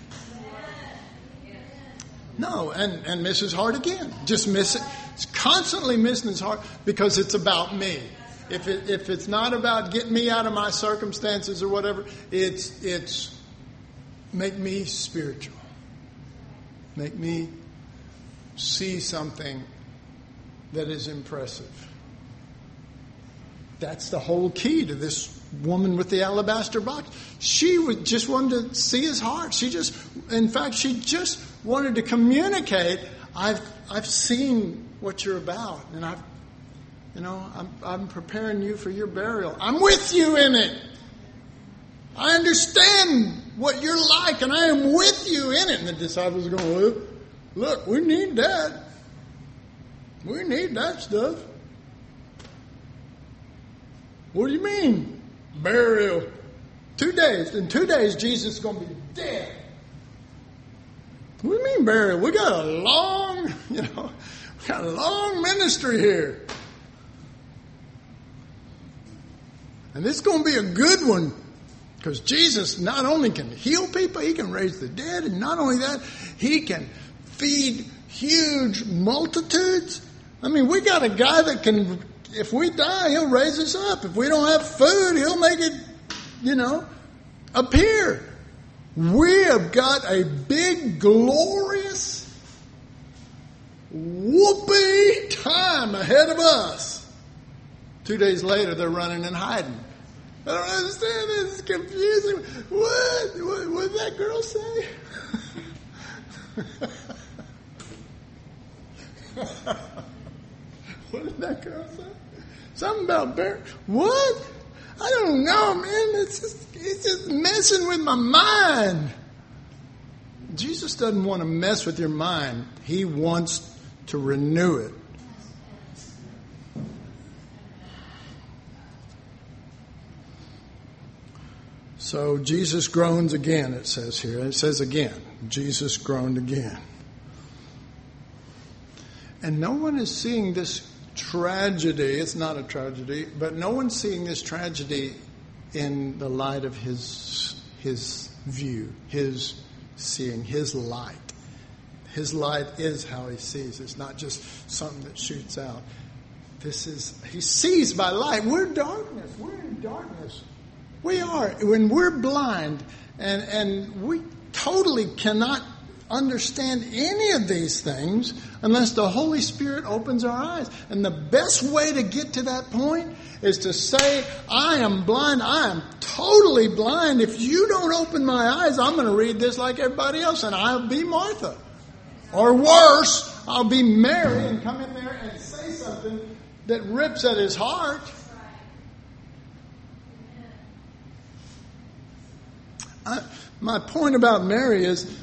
No, and, and miss his heart again. Just miss it. It's constantly missing his heart because it's about me. If it, if it's not about getting me out of my circumstances or whatever, it's it's make me spiritual. Make me see something that is impressive. That's the whole key to this woman with the alabaster box. She would just wanted to see his heart. She just, in fact, she just wanted to communicate. I've I've seen what you're about, and I've, you know, I'm I'm preparing you for your burial. I'm with you in it. I understand what you're like, and I am with you in it. And the disciples are going, well, look, we need that. We need that stuff. What do you mean? Burial. Two days. In two days, Jesus is going to be dead. What do you mean burial? We got a long, you know, we got a long ministry here. And this is going to be a good one. Because Jesus not only can heal people, he can raise the dead. And not only that, he can feed huge multitudes. I mean, we got a guy that can, if we die, he'll raise us up. If we don't have food, he'll make it, you know, appear. We have got a big, glorious, whoopee time ahead of us. Two days later, they're running and hiding. I don't understand. This is confusing. What? What, what did that girl say? What did that girl say? Something about bear. What? I don't know, man. It's just, it's just messing with my mind. Jesus doesn't want to mess with your mind. He wants to renew it. So Jesus groans again, it says here. It says again. Jesus groaned again. And no one is seeing this tragedy. It's not a tragedy, but no one's seeing this tragedy in the light of his his view, his seeing, his light. His light is how he sees. It's not just something that shoots out. This is, he sees by light. We're darkness. We're in darkness. We are. When we're blind and, and we totally cannot understand any of these things unless the Holy Spirit opens our eyes. And the best way to get to that point is to say, I am blind. I am totally blind. If you don't open my eyes, I'm going to read this like everybody else, and I'll be Martha. Or worse, I'll be Mary and come in there and say something that rips at his heart. I, my point about Mary is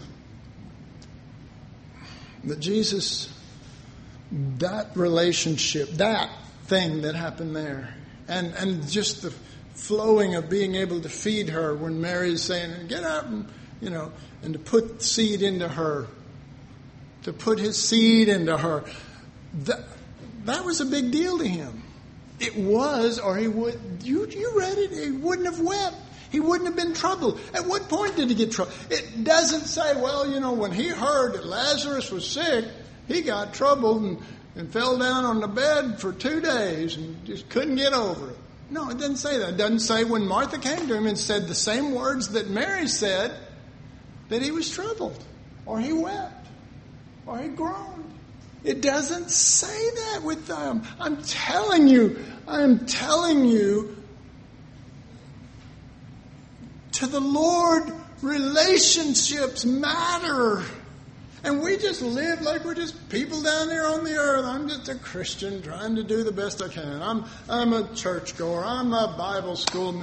that Jesus, that relationship, that thing that happened there, and, and just the flowing of being able to feed her when Mary's saying, get up, and, you know, and to put seed into her, to put his seed into her, that, that was a big deal to him. It was, or he would, you, you read it, he wouldn't have wept. He wouldn't have been troubled. At what point did he get troubled? It doesn't say, well, you know, when he heard that Lazarus was sick, he got troubled and, and fell down on the bed for two days and just couldn't get over it. No, it doesn't say that. It doesn't say when Martha came to him and said the same words that Mary said, that he was troubled, or he wept, or he groaned. It doesn't say that with them. I'm telling you, I'm telling you, to the Lord, relationships matter. And we just live like we're just people down there on the earth. I'm just a Christian trying to do the best I can. I'm I'm a churchgoer. I'm a Bible school.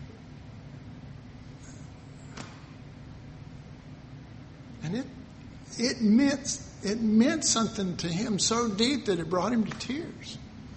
And it it meant it meant something to him so deep that it brought him to tears.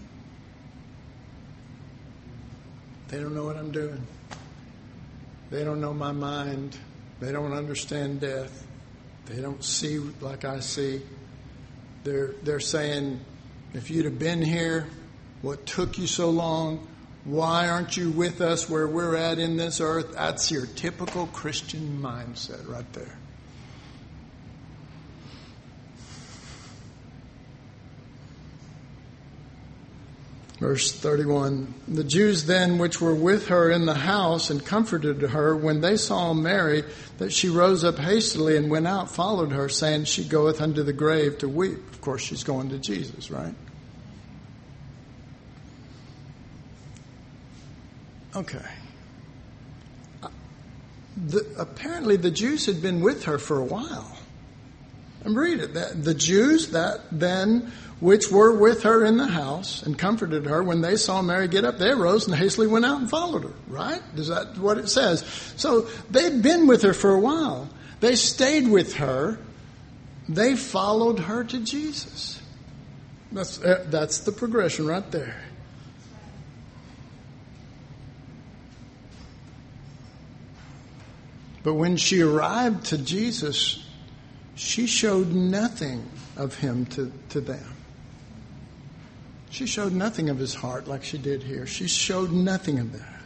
They don't know what I'm doing. They don't know my mind. They don't understand death. They don't see like I see. They're they're saying, if you'd have been here, what took you so long? Why aren't you with us where we're at in this earth? That's your typical Christian mindset right there. Verse thirty-one, the Jews then which were with her in the house and comforted her, when they saw Mary, that she rose up hastily and went out, followed her, saying, she goeth unto the grave to weep. Of course, she's going to Jesus, right? Okay. The, apparently the Jews had been with her for a while. And read it. That, the Jews that then which were with her in the house and comforted her, when they saw Mary get up, they arose and hastily went out and followed her. Right? Is that what it says? So they'd been with her for a while. They stayed with her. They followed her to Jesus. That's, uh, that's the progression right there. But when she arrived to Jesus, she showed nothing of him to, to them. She showed nothing of his heart like she did here. She showed nothing of that.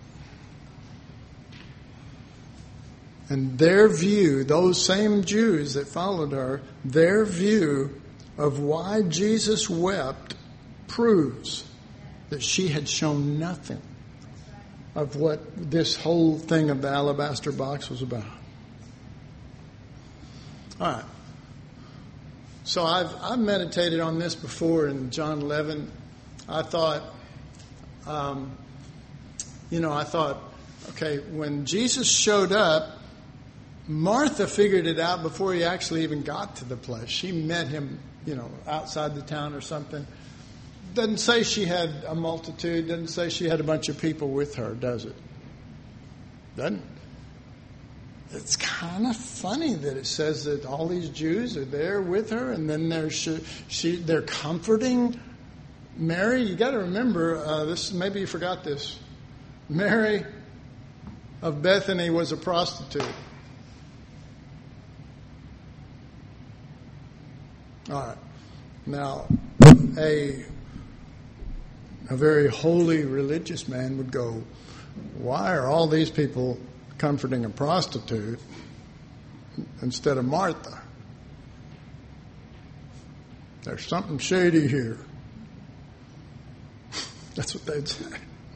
And their view, those same Jews that followed her, their view of why Jesus wept proves that she had shown nothing of what this whole thing of the alabaster box was about. All right. So I've I've meditated on this before in John eleven. I thought, um, you know, I thought, okay, when Jesus showed up, Martha figured it out before he actually even got to the place. She met him, you know, outside the town or something. Doesn't say she had a multitude. Doesn't say she had a bunch of people with her, does it? Doesn't. It's kind of funny that it says that all these Jews are there with her, and then they're she, she they're comforting Mary. You got to remember uh, this. Maybe you forgot this. Mary of Bethany was a prostitute. All right. Now, a a very holy religious man would go, why are all these people comforting a prostitute instead of Martha? There's something shady here. That's what they'd say.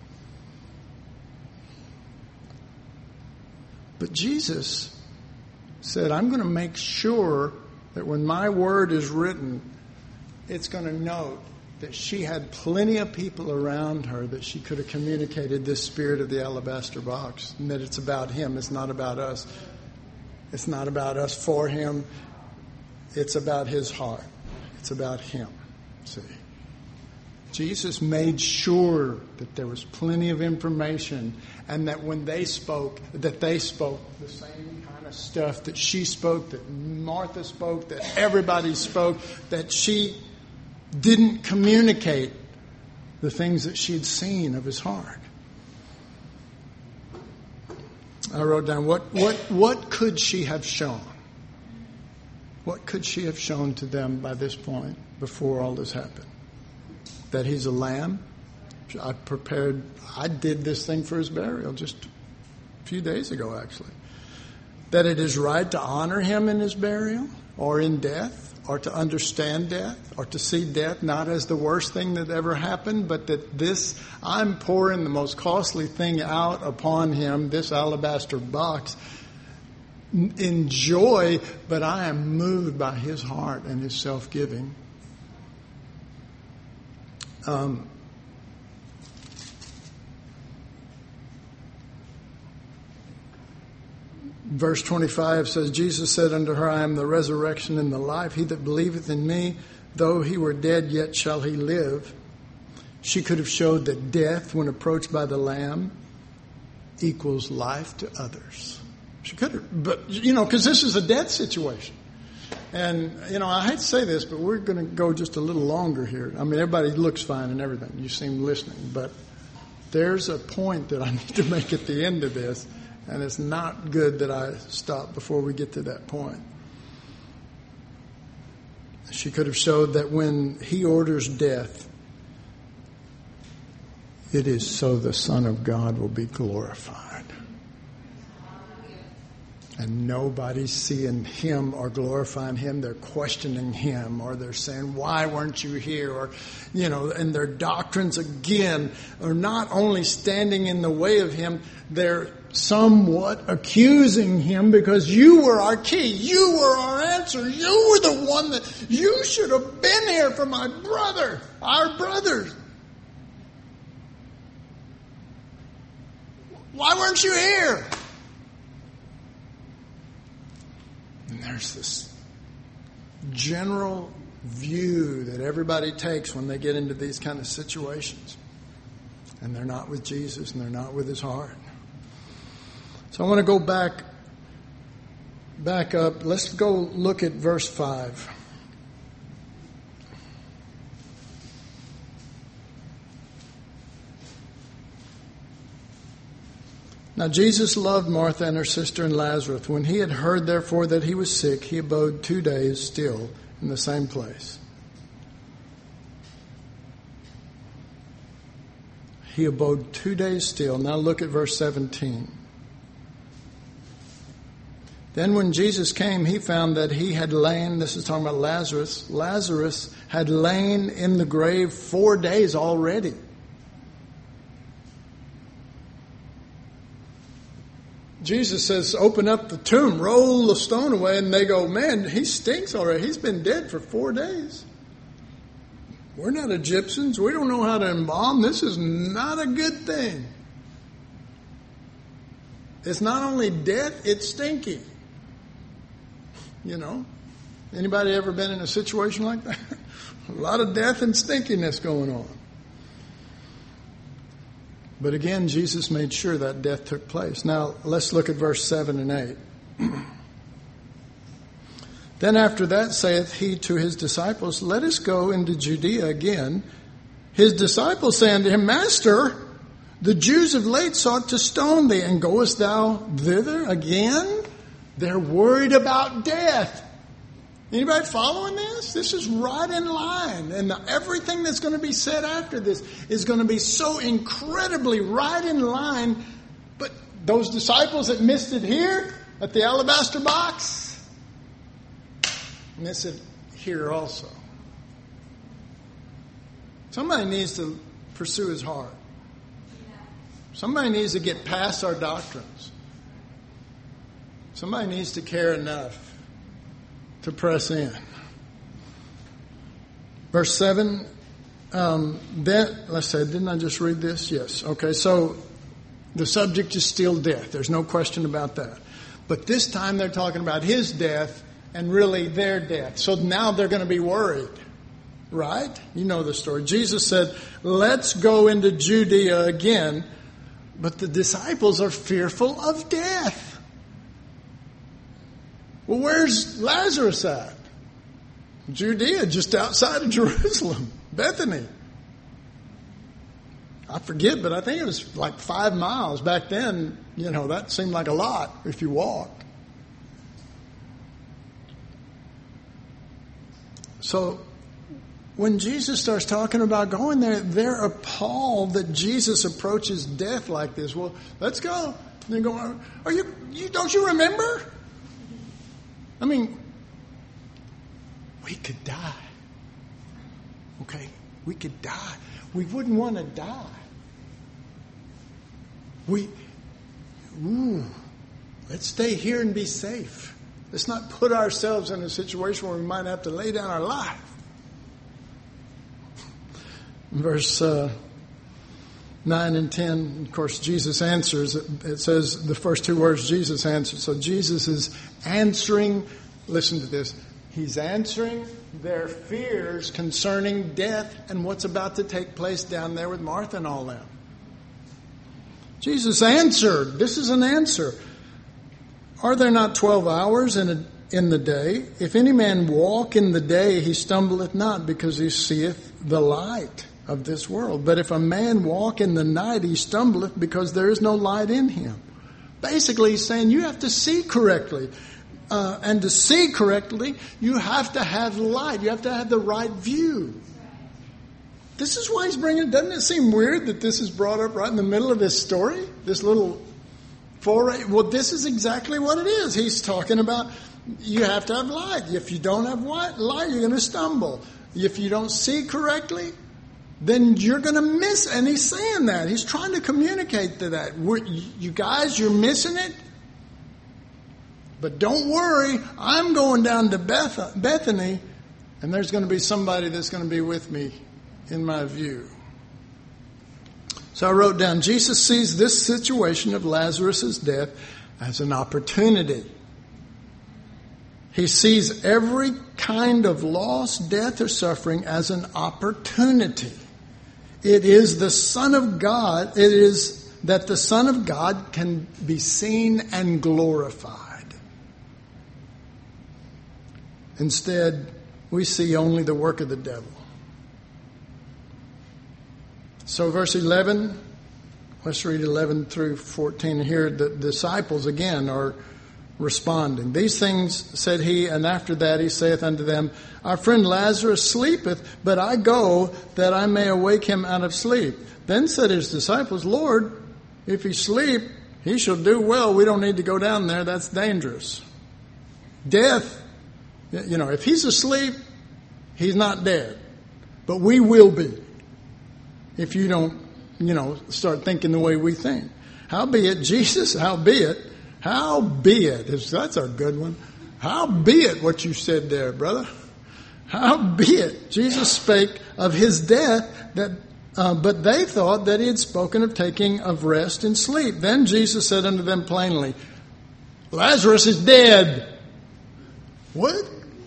But Jesus said, I'm going to make sure that when my word is written, it's going to note that she had plenty of people around her that she could have communicated this spirit of the alabaster box, and that it's about him. It's not about us. It's not about us for him. It's about his heart. It's about him. See? Jesus made sure that there was plenty of information, and that when they spoke, that they spoke the same kind of stuff that she spoke, that Martha spoke, that everybody spoke, that she didn't communicate the things that she'd seen of his heart. I wrote down, what, what, what could she have shown? What could she have shown to them by this point, before all this happened? That he's a lamb? I prepared, I did this thing for his burial just a few days ago, actually. That it is right to honor him in his burial, or in death, or to understand death, or to see death not as the worst thing that ever happened, but that this, I'm pouring the most costly thing out upon him, this alabaster box, in joy, but I am moved by his heart and his self-giving. Um, verse twenty-five says, Jesus said unto her, I am the resurrection and the life. He that believeth in me, though he were dead, yet shall he live. She could have showed that death, when approached by the Lamb, equals life to others. She could have, but, you know, because this is a death situation. And, you know, I hate to say this, but we're going to go just a little longer here. I mean, everybody looks fine and everything. You seem listening. But there's a point that I need to make at the end of this, and it's not good that I stop before we get to that point. She could have showed that when he orders death, it is so the Son of God will be glorified. And nobody's seeing him or glorifying him. They're questioning him, or they're saying, why weren't you here? Or, you know, and their doctrines again are not only standing in the way of him, they're somewhat accusing him, because you were our key. You were our answer. You were the one that, you should have been here for my brother, our brothers. Why weren't you here? And there's this general view that everybody takes when they get into these kind of situations. And they're not with Jesus, and they're not with his heart. So I want to go back, back up. Let's go look at verse five. Now Jesus loved Martha and her sister and Lazarus. When he had heard, therefore, that he was sick, he abode two days still in the same place. He abode two days still. Now look at verse seventeen. Then when Jesus came, he found that he had lain, this is talking about Lazarus, Lazarus had lain in the grave four days already. Jesus says, open up the tomb, roll the stone away, and they go, man, he stinks already. He's been dead for four days. We're not Egyptians. We don't know how to embalm. This is not a good thing. It's not only death, it's stinky. You know, anybody ever been in a situation like that? A lot of death and stinkiness going on. But again, Jesus made sure that death took place. Now, let's look at verse seven and eight. Then after that saith he to his disciples, let us go into Judea again. His disciples say unto him, Master, the Jews of late sought to stone thee, and goest thou thither again? They're worried about death. Anybody following this? This is right in line. And everything that's going to be said after this is going to be so incredibly right in line. But those disciples that missed it here at the alabaster box, miss it here also. Somebody needs to pursue his heart. Somebody needs to get past our doctrines. Somebody needs to care enough to press in. Verse seven, um, then, let's say, didn't I just read this? Yes. Okay, so the subject is still death. There's no question about that. But this time they're talking about his death and really their death. So now they're going to be worried. right? You know the story. Jesus said, let's go into Judea again. But the disciples are fearful of death. Well, where's Lazarus at? Judea, just outside of Jerusalem, Bethany. I forget, but I think it was like five miles. Back then, you know, that seemed like a lot if you walked. So when Jesus starts talking about going there, they're appalled that Jesus approaches death like this. Well, let's go. And they go, are you, you, don't you remember? I mean, we could die. Okay? We could die. We wouldn't want to die. We, ooh, let's stay here and be safe. Let's not put ourselves in a situation where we might have to lay down our life. Verse uh, nine and ten, of course, Jesus answers. It, it says the first two words, Jesus answered. So Jesus is answering, listen to this, he's answering their fears concerning death and what's about to take place down there with Martha and all them. Jesus answered. This is an answer. Are there not twelve hours in a, in the day? If any man walk in the day, he stumbleth not, because he seeth the light of this world. But if a man walk in the night, he stumbleth, because there is no light in him. Basically, he's saying you have to see correctly. Uh, and to see correctly, you have to have light. You have to have the right view. This is why he's bringing it. Doesn't it seem weird that this is brought up right in the middle of this story? This little foray. Well, this is exactly what it is. He's talking about you have to have light. If you don't have light, you're going to stumble. If you don't see correctly, then you're going to miss. And he's saying that. He's trying to communicate to that. We're, you guys, you're missing it. But don't worry, I'm going down to Beth- Bethany, and there's going to be somebody that's going to be with me in my view. So I wrote down, Jesus sees this situation of Lazarus' death as an opportunity. He sees every kind of loss, death, or suffering as an opportunity. It is the Son of God, it is that the Son of God can be seen and glorified. Instead, we see only the work of the devil. So verse eleven, let's read eleven through fourteen here. The disciples again are responding. These things said he, and after that he saith unto them, our friend Lazarus sleepeth, but I go that I may awake him out of sleep. Then said his disciples, Lord, if he sleep, he shall do well. We don't need to go down there. That's dangerous. Death, you know, if he's asleep, he's not dead. But we will be if you don't, you know, start thinking the way we think. Howbeit, Jesus, howbeit, howbeit, that's a good one. Howbeit what you said there, brother. Howbeit, Jesus spake of his death, that, uh, but they thought that he had spoken of taking of rest and sleep. Then Jesus said unto them plainly, Lazarus is dead. What?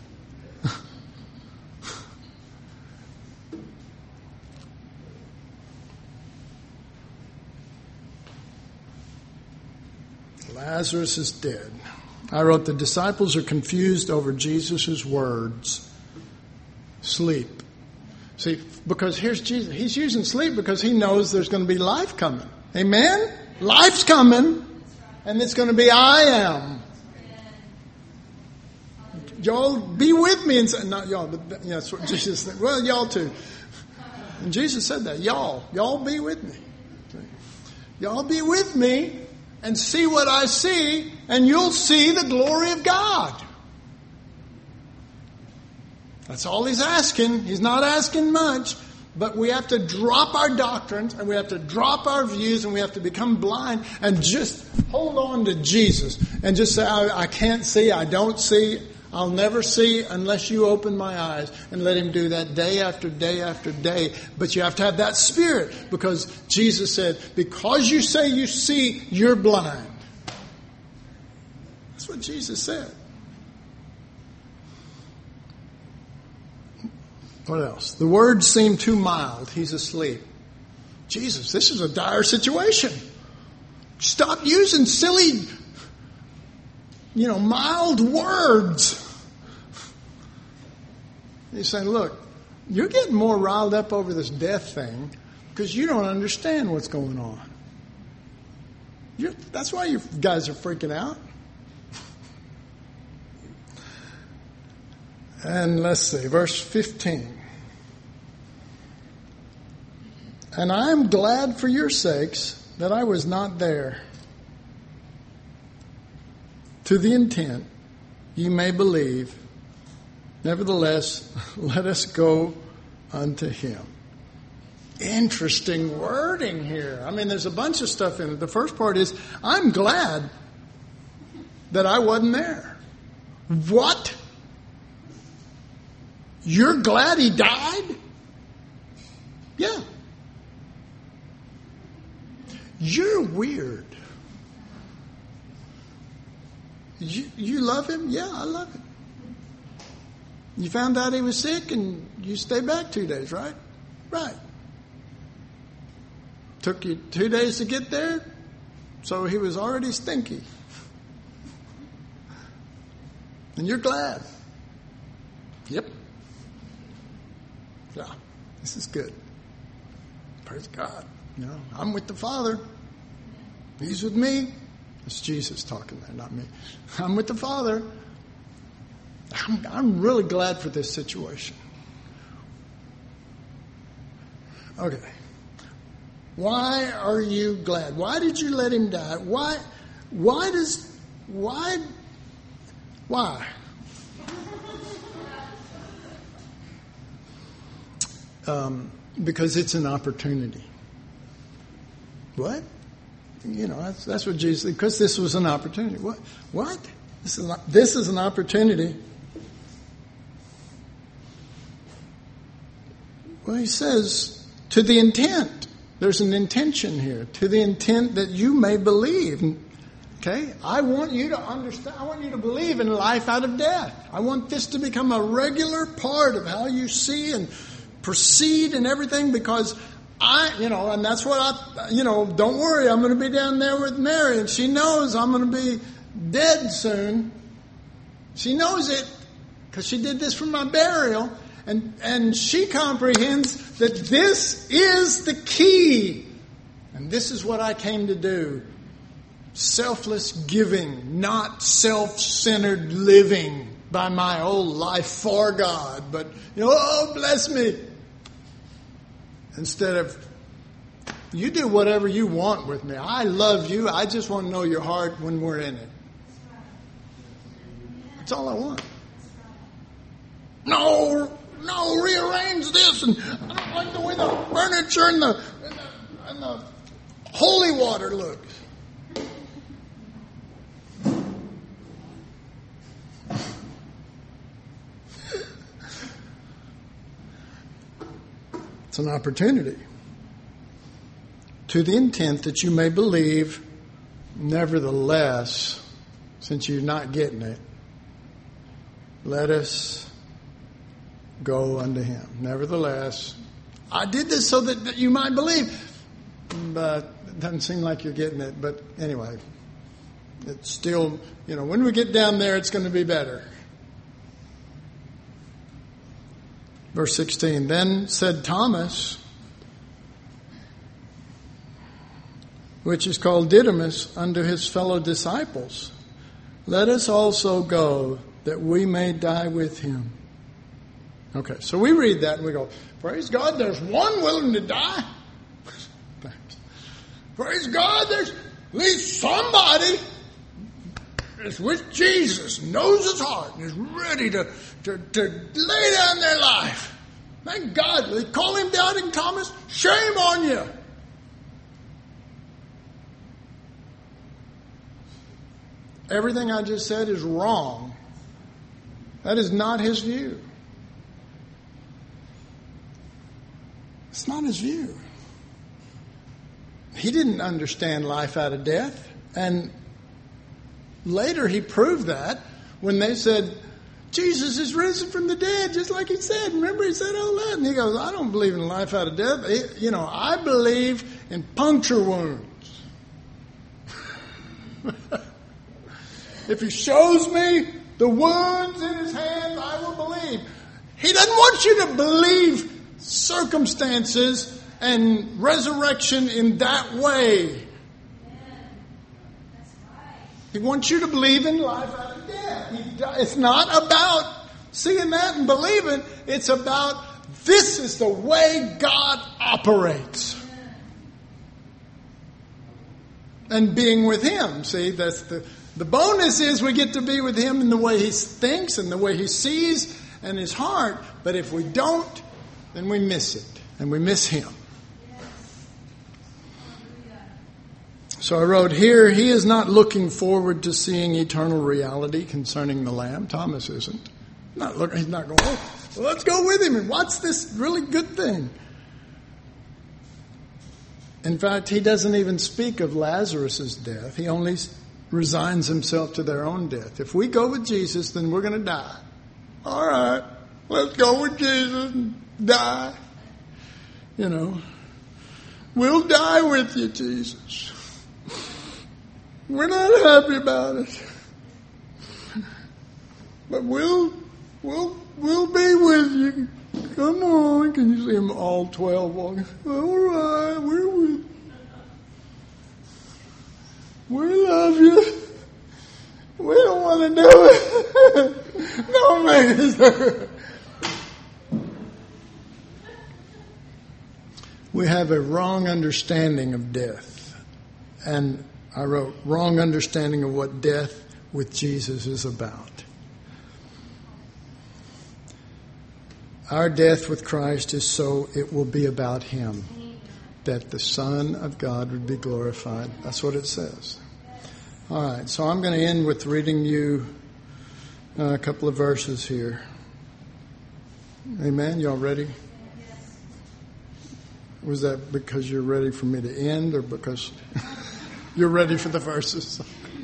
Lazarus is dead. I wrote, the disciples are confused over Jesus' words. Sleep. See, because here's Jesus. He's using sleep because he knows there's going to be life coming. Amen? Life's coming. And it's going to be I am. Y'all be with me and say, not y'all, but yeah, that's what Jesus said. Well, y'all too. And Jesus said that. Y'all. Y'all be with me. Y'all be with me. And see what I see, and you'll see the glory of God. That's all he's asking. He's not asking much, but we have to drop our doctrines, and we have to drop our views, and we have to become blind, and just hold on to Jesus, and just say, I, I can't see, I don't see, I'll never see unless you open my eyes, and let him do that day after day after day. But you have to have that spirit, because Jesus said, because you say you see, you're blind. That's what Jesus said. What else? The words seem too mild. He's asleep. Jesus, this is a dire situation. Stop using silly, you know, mild words. He's saying, look, you're getting more riled up over this death thing because you don't understand what's going on. You're, that's why you guys are freaking out. And let's see, verse fifteen. And I am glad for your sakes that I was not there, to the intent ye may believe. Nevertheless, let us go unto him. Interesting wording here. I mean, there's a bunch of stuff in it. The first part is, I'm glad that I wasn't there. What? You're glad he died? Yeah. You're weird. You, you love him? Yeah, I love him. You found out he was sick and you stayed back two days, right? Right. Took you two days to get there, so he was already stinky. And you're glad. Yep. Yeah, this is good. Praise God. You know, I'm with the Father. He's with me. It's Jesus talking there, not me. I'm with the Father. I'm, I'm really glad for this situation. Okay. Why are you glad? Why did you let him die? Why? Why does? Why? Why? Um, because it's an opportunity. What? You know, that's, that's what Jesus said. Because this was an opportunity. What? What? This is, not, this is an opportunity. Well, he says, to the intent. There's an intention here. To the intent that you may believe. Okay? I want you to understand. I want you to believe in life out of death. I want this to become a regular part of how you see and proceed and everything, because I, you know, and that's what I, you know, don't worry, I'm going to be down there with Mary, and she knows I'm going to be dead soon. She knows it because she did this for my burial, and, and she comprehends that this is the key, and this is what I came to do. Selfless giving, not self-centered living by my whole life for God, but, you know, oh, bless me. Instead of, you do whatever you want with me. I love you. I just want to know your heart when we're in it. That's all I want. No, no, rearrange this. And I don't like the way the furniture and the, and the, and the holy water looks. It's an opportunity. To the intent that you may believe, nevertheless, since you're not getting it, let us go unto him. Nevertheless, I did this so that, that you might believe. But it doesn't seem like you're getting it. But anyway, it's still, you know, when we get down there, it's going to be better. Verse sixteen, then said Thomas, which is called Didymus, unto his fellow disciples, let us also go, that we may die with him. Okay, so we read that and we go, praise God, there's one willing to die. Thanks. Praise God, there's at least somebody that's with Jesus, knows his heart, and is ready to, to, to lay down their life. Thank God. They call him doubting Thomas. Shame on you. Everything I just said is wrong. That is not his view. It's not his view. He didn't understand life out of death. And later he proved that when they said, Jesus is risen from the dead, just like he said. Remember, he said all that. And he goes, I don't believe in life out of death. He, you know, I believe in puncture wounds. If he shows me the wounds in his hands, I will believe. He doesn't want you to believe circumstances and resurrection in that way. He wants you to believe in life out of death. He, it's not about seeing that and believing. It's about this is the way God operates. And being with him. See, that's the, the bonus is we get to be with him in the way he thinks and the way he sees and his heart. But if we don't, then we miss it. And we miss him. So I wrote here, he is not looking forward to seeing eternal reality concerning the Lamb. Thomas isn't. Not looking, he's not going, oh, well, let's go with him and watch this really good thing. In fact, he doesn't even speak of Lazarus' death. He only resigns himself to their own death. If we go with Jesus, then we're going to die. All right, let's go with Jesus and die. You know, we'll die with you, Jesus. We're not happy about it. But we'll, we'll, we'll be with you. Come on. Can you see them all twelve walking? All right, we're with you. We love you. We don't want to do it. Don't make us. We have a wrong understanding of death. And I wrote, wrong understanding of what death with Jesus is about. Our death with Christ is so it will be about him, that the Son of God would be glorified. That's what it says. All right, so I'm going to end with reading you a couple of verses here. Amen? Y'all ready? Was that because you're ready for me to end or because you're ready for the verses?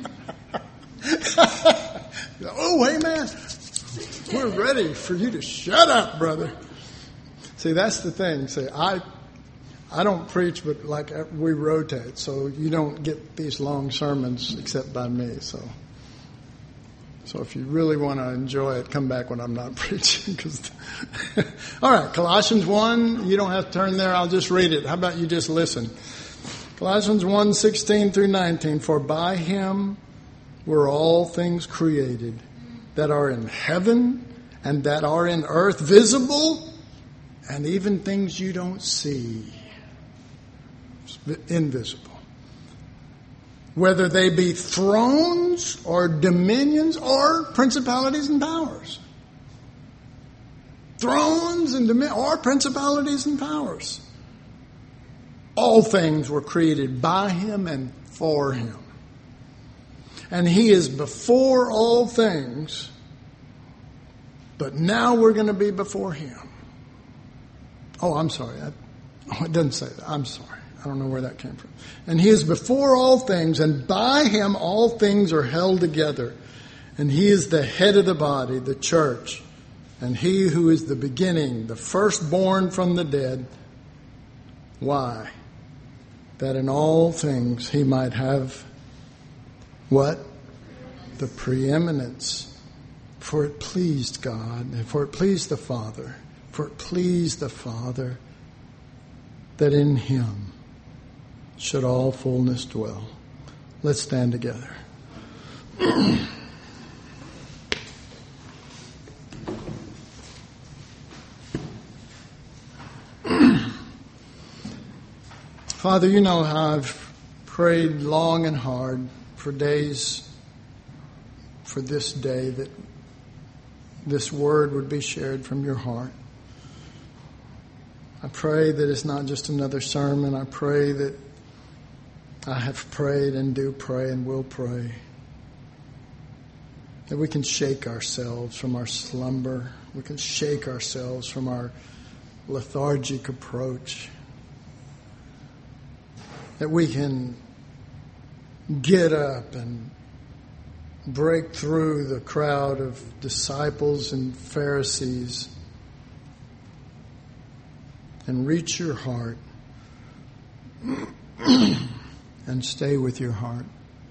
Oh, amen. We're ready for you to shut up, brother. See, that's the thing. See, I I don't preach, but like we rotate, so you don't get these long sermons except by me. So, so if you really want to enjoy it, come back when I'm not preaching. Cause all right, Colossians one. You don't have to turn there. I'll just read it. How about you just listen? Colossians one, sixteen through nineteen. For by him were all things created, that are in heaven and that are in earth, visible and even things you don't see, invisible. Whether they be thrones or dominions or principalities and powers. Thrones and dominions or principalities and powers. All things were created by him and for him. And he is before all things, but now we're going to be before him. Oh, I'm sorry. I, oh, it doesn't say that. I'm sorry. I don't know where that came from. And he is before all things, and by him all things are held together. And he is the head of the body, the church. And he who is the beginning, the firstborn from the dead. Why? That in all things he might have what? The preeminence. For it pleased God, and for it pleased the Father, for it pleased the Father that in him should all fullness dwell. Let's stand together. Father, you know how I've prayed long and hard for days, for this day, that this word would be shared from your heart. I pray that it's not just another sermon. I pray that I have prayed and do pray and will pray. That we can shake ourselves from our slumber. We can shake ourselves from our lethargic approach. That we can get up and break through the crowd of disciples and Pharisees and reach your heart and stay with your heart.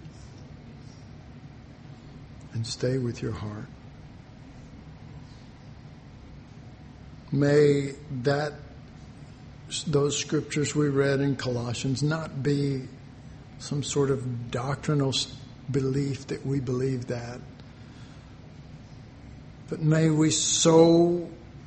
And stay with your heart. May that those scriptures we read in Colossians not be some sort of doctrinal belief that we believe that, but may we so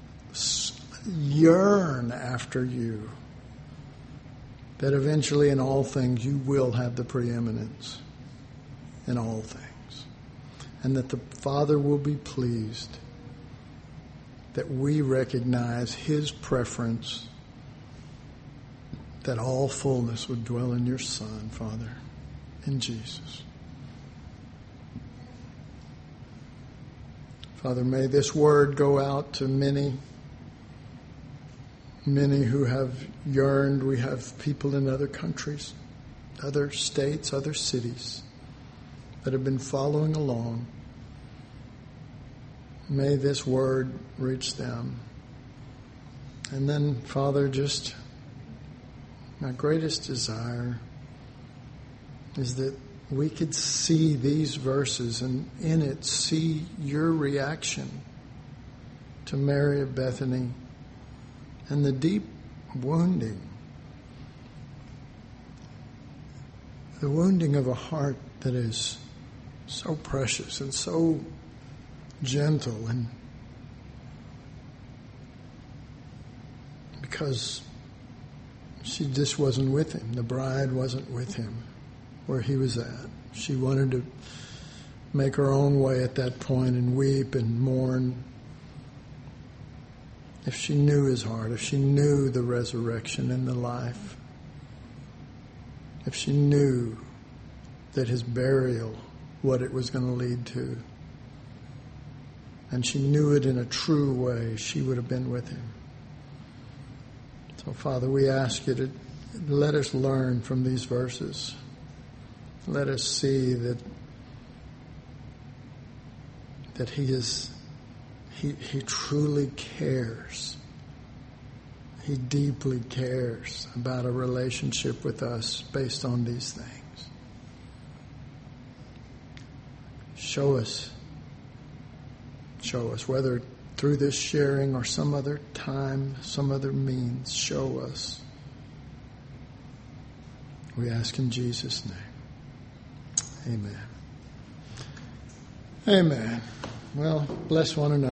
yearn after you that eventually in all things you will have the preeminence in all things, and that the Father will be pleased that we recognize His preference that all fullness would dwell in your Son, Father, in Jesus. Father, may this word go out to many, many who have yearned. We have people in other countries, other states, other cities that have been following along. May this word reach them. And then, Father, just my greatest desire is that we could see these verses and in it see your reaction to Mary of Bethany and the deep wounding, the wounding of a heart that is so precious and so gentle, and because she just wasn't with him. The bride wasn't with him where he was at. She wanted to make her own way at that point and weep and mourn. If she knew his heart, if she knew the resurrection and the life, if she knew that his burial, what it was going to lead to, and she knew it in a true way, she would have been with him. So, Father, we ask you to let us learn from these verses. Let us see that that he is he he truly cares. He deeply cares about a relationship with us based on these things. Show us. Show us, whether through this sharing or some other time, some other means, show us. We ask in Jesus' name. Amen. Amen. Well, bless one another.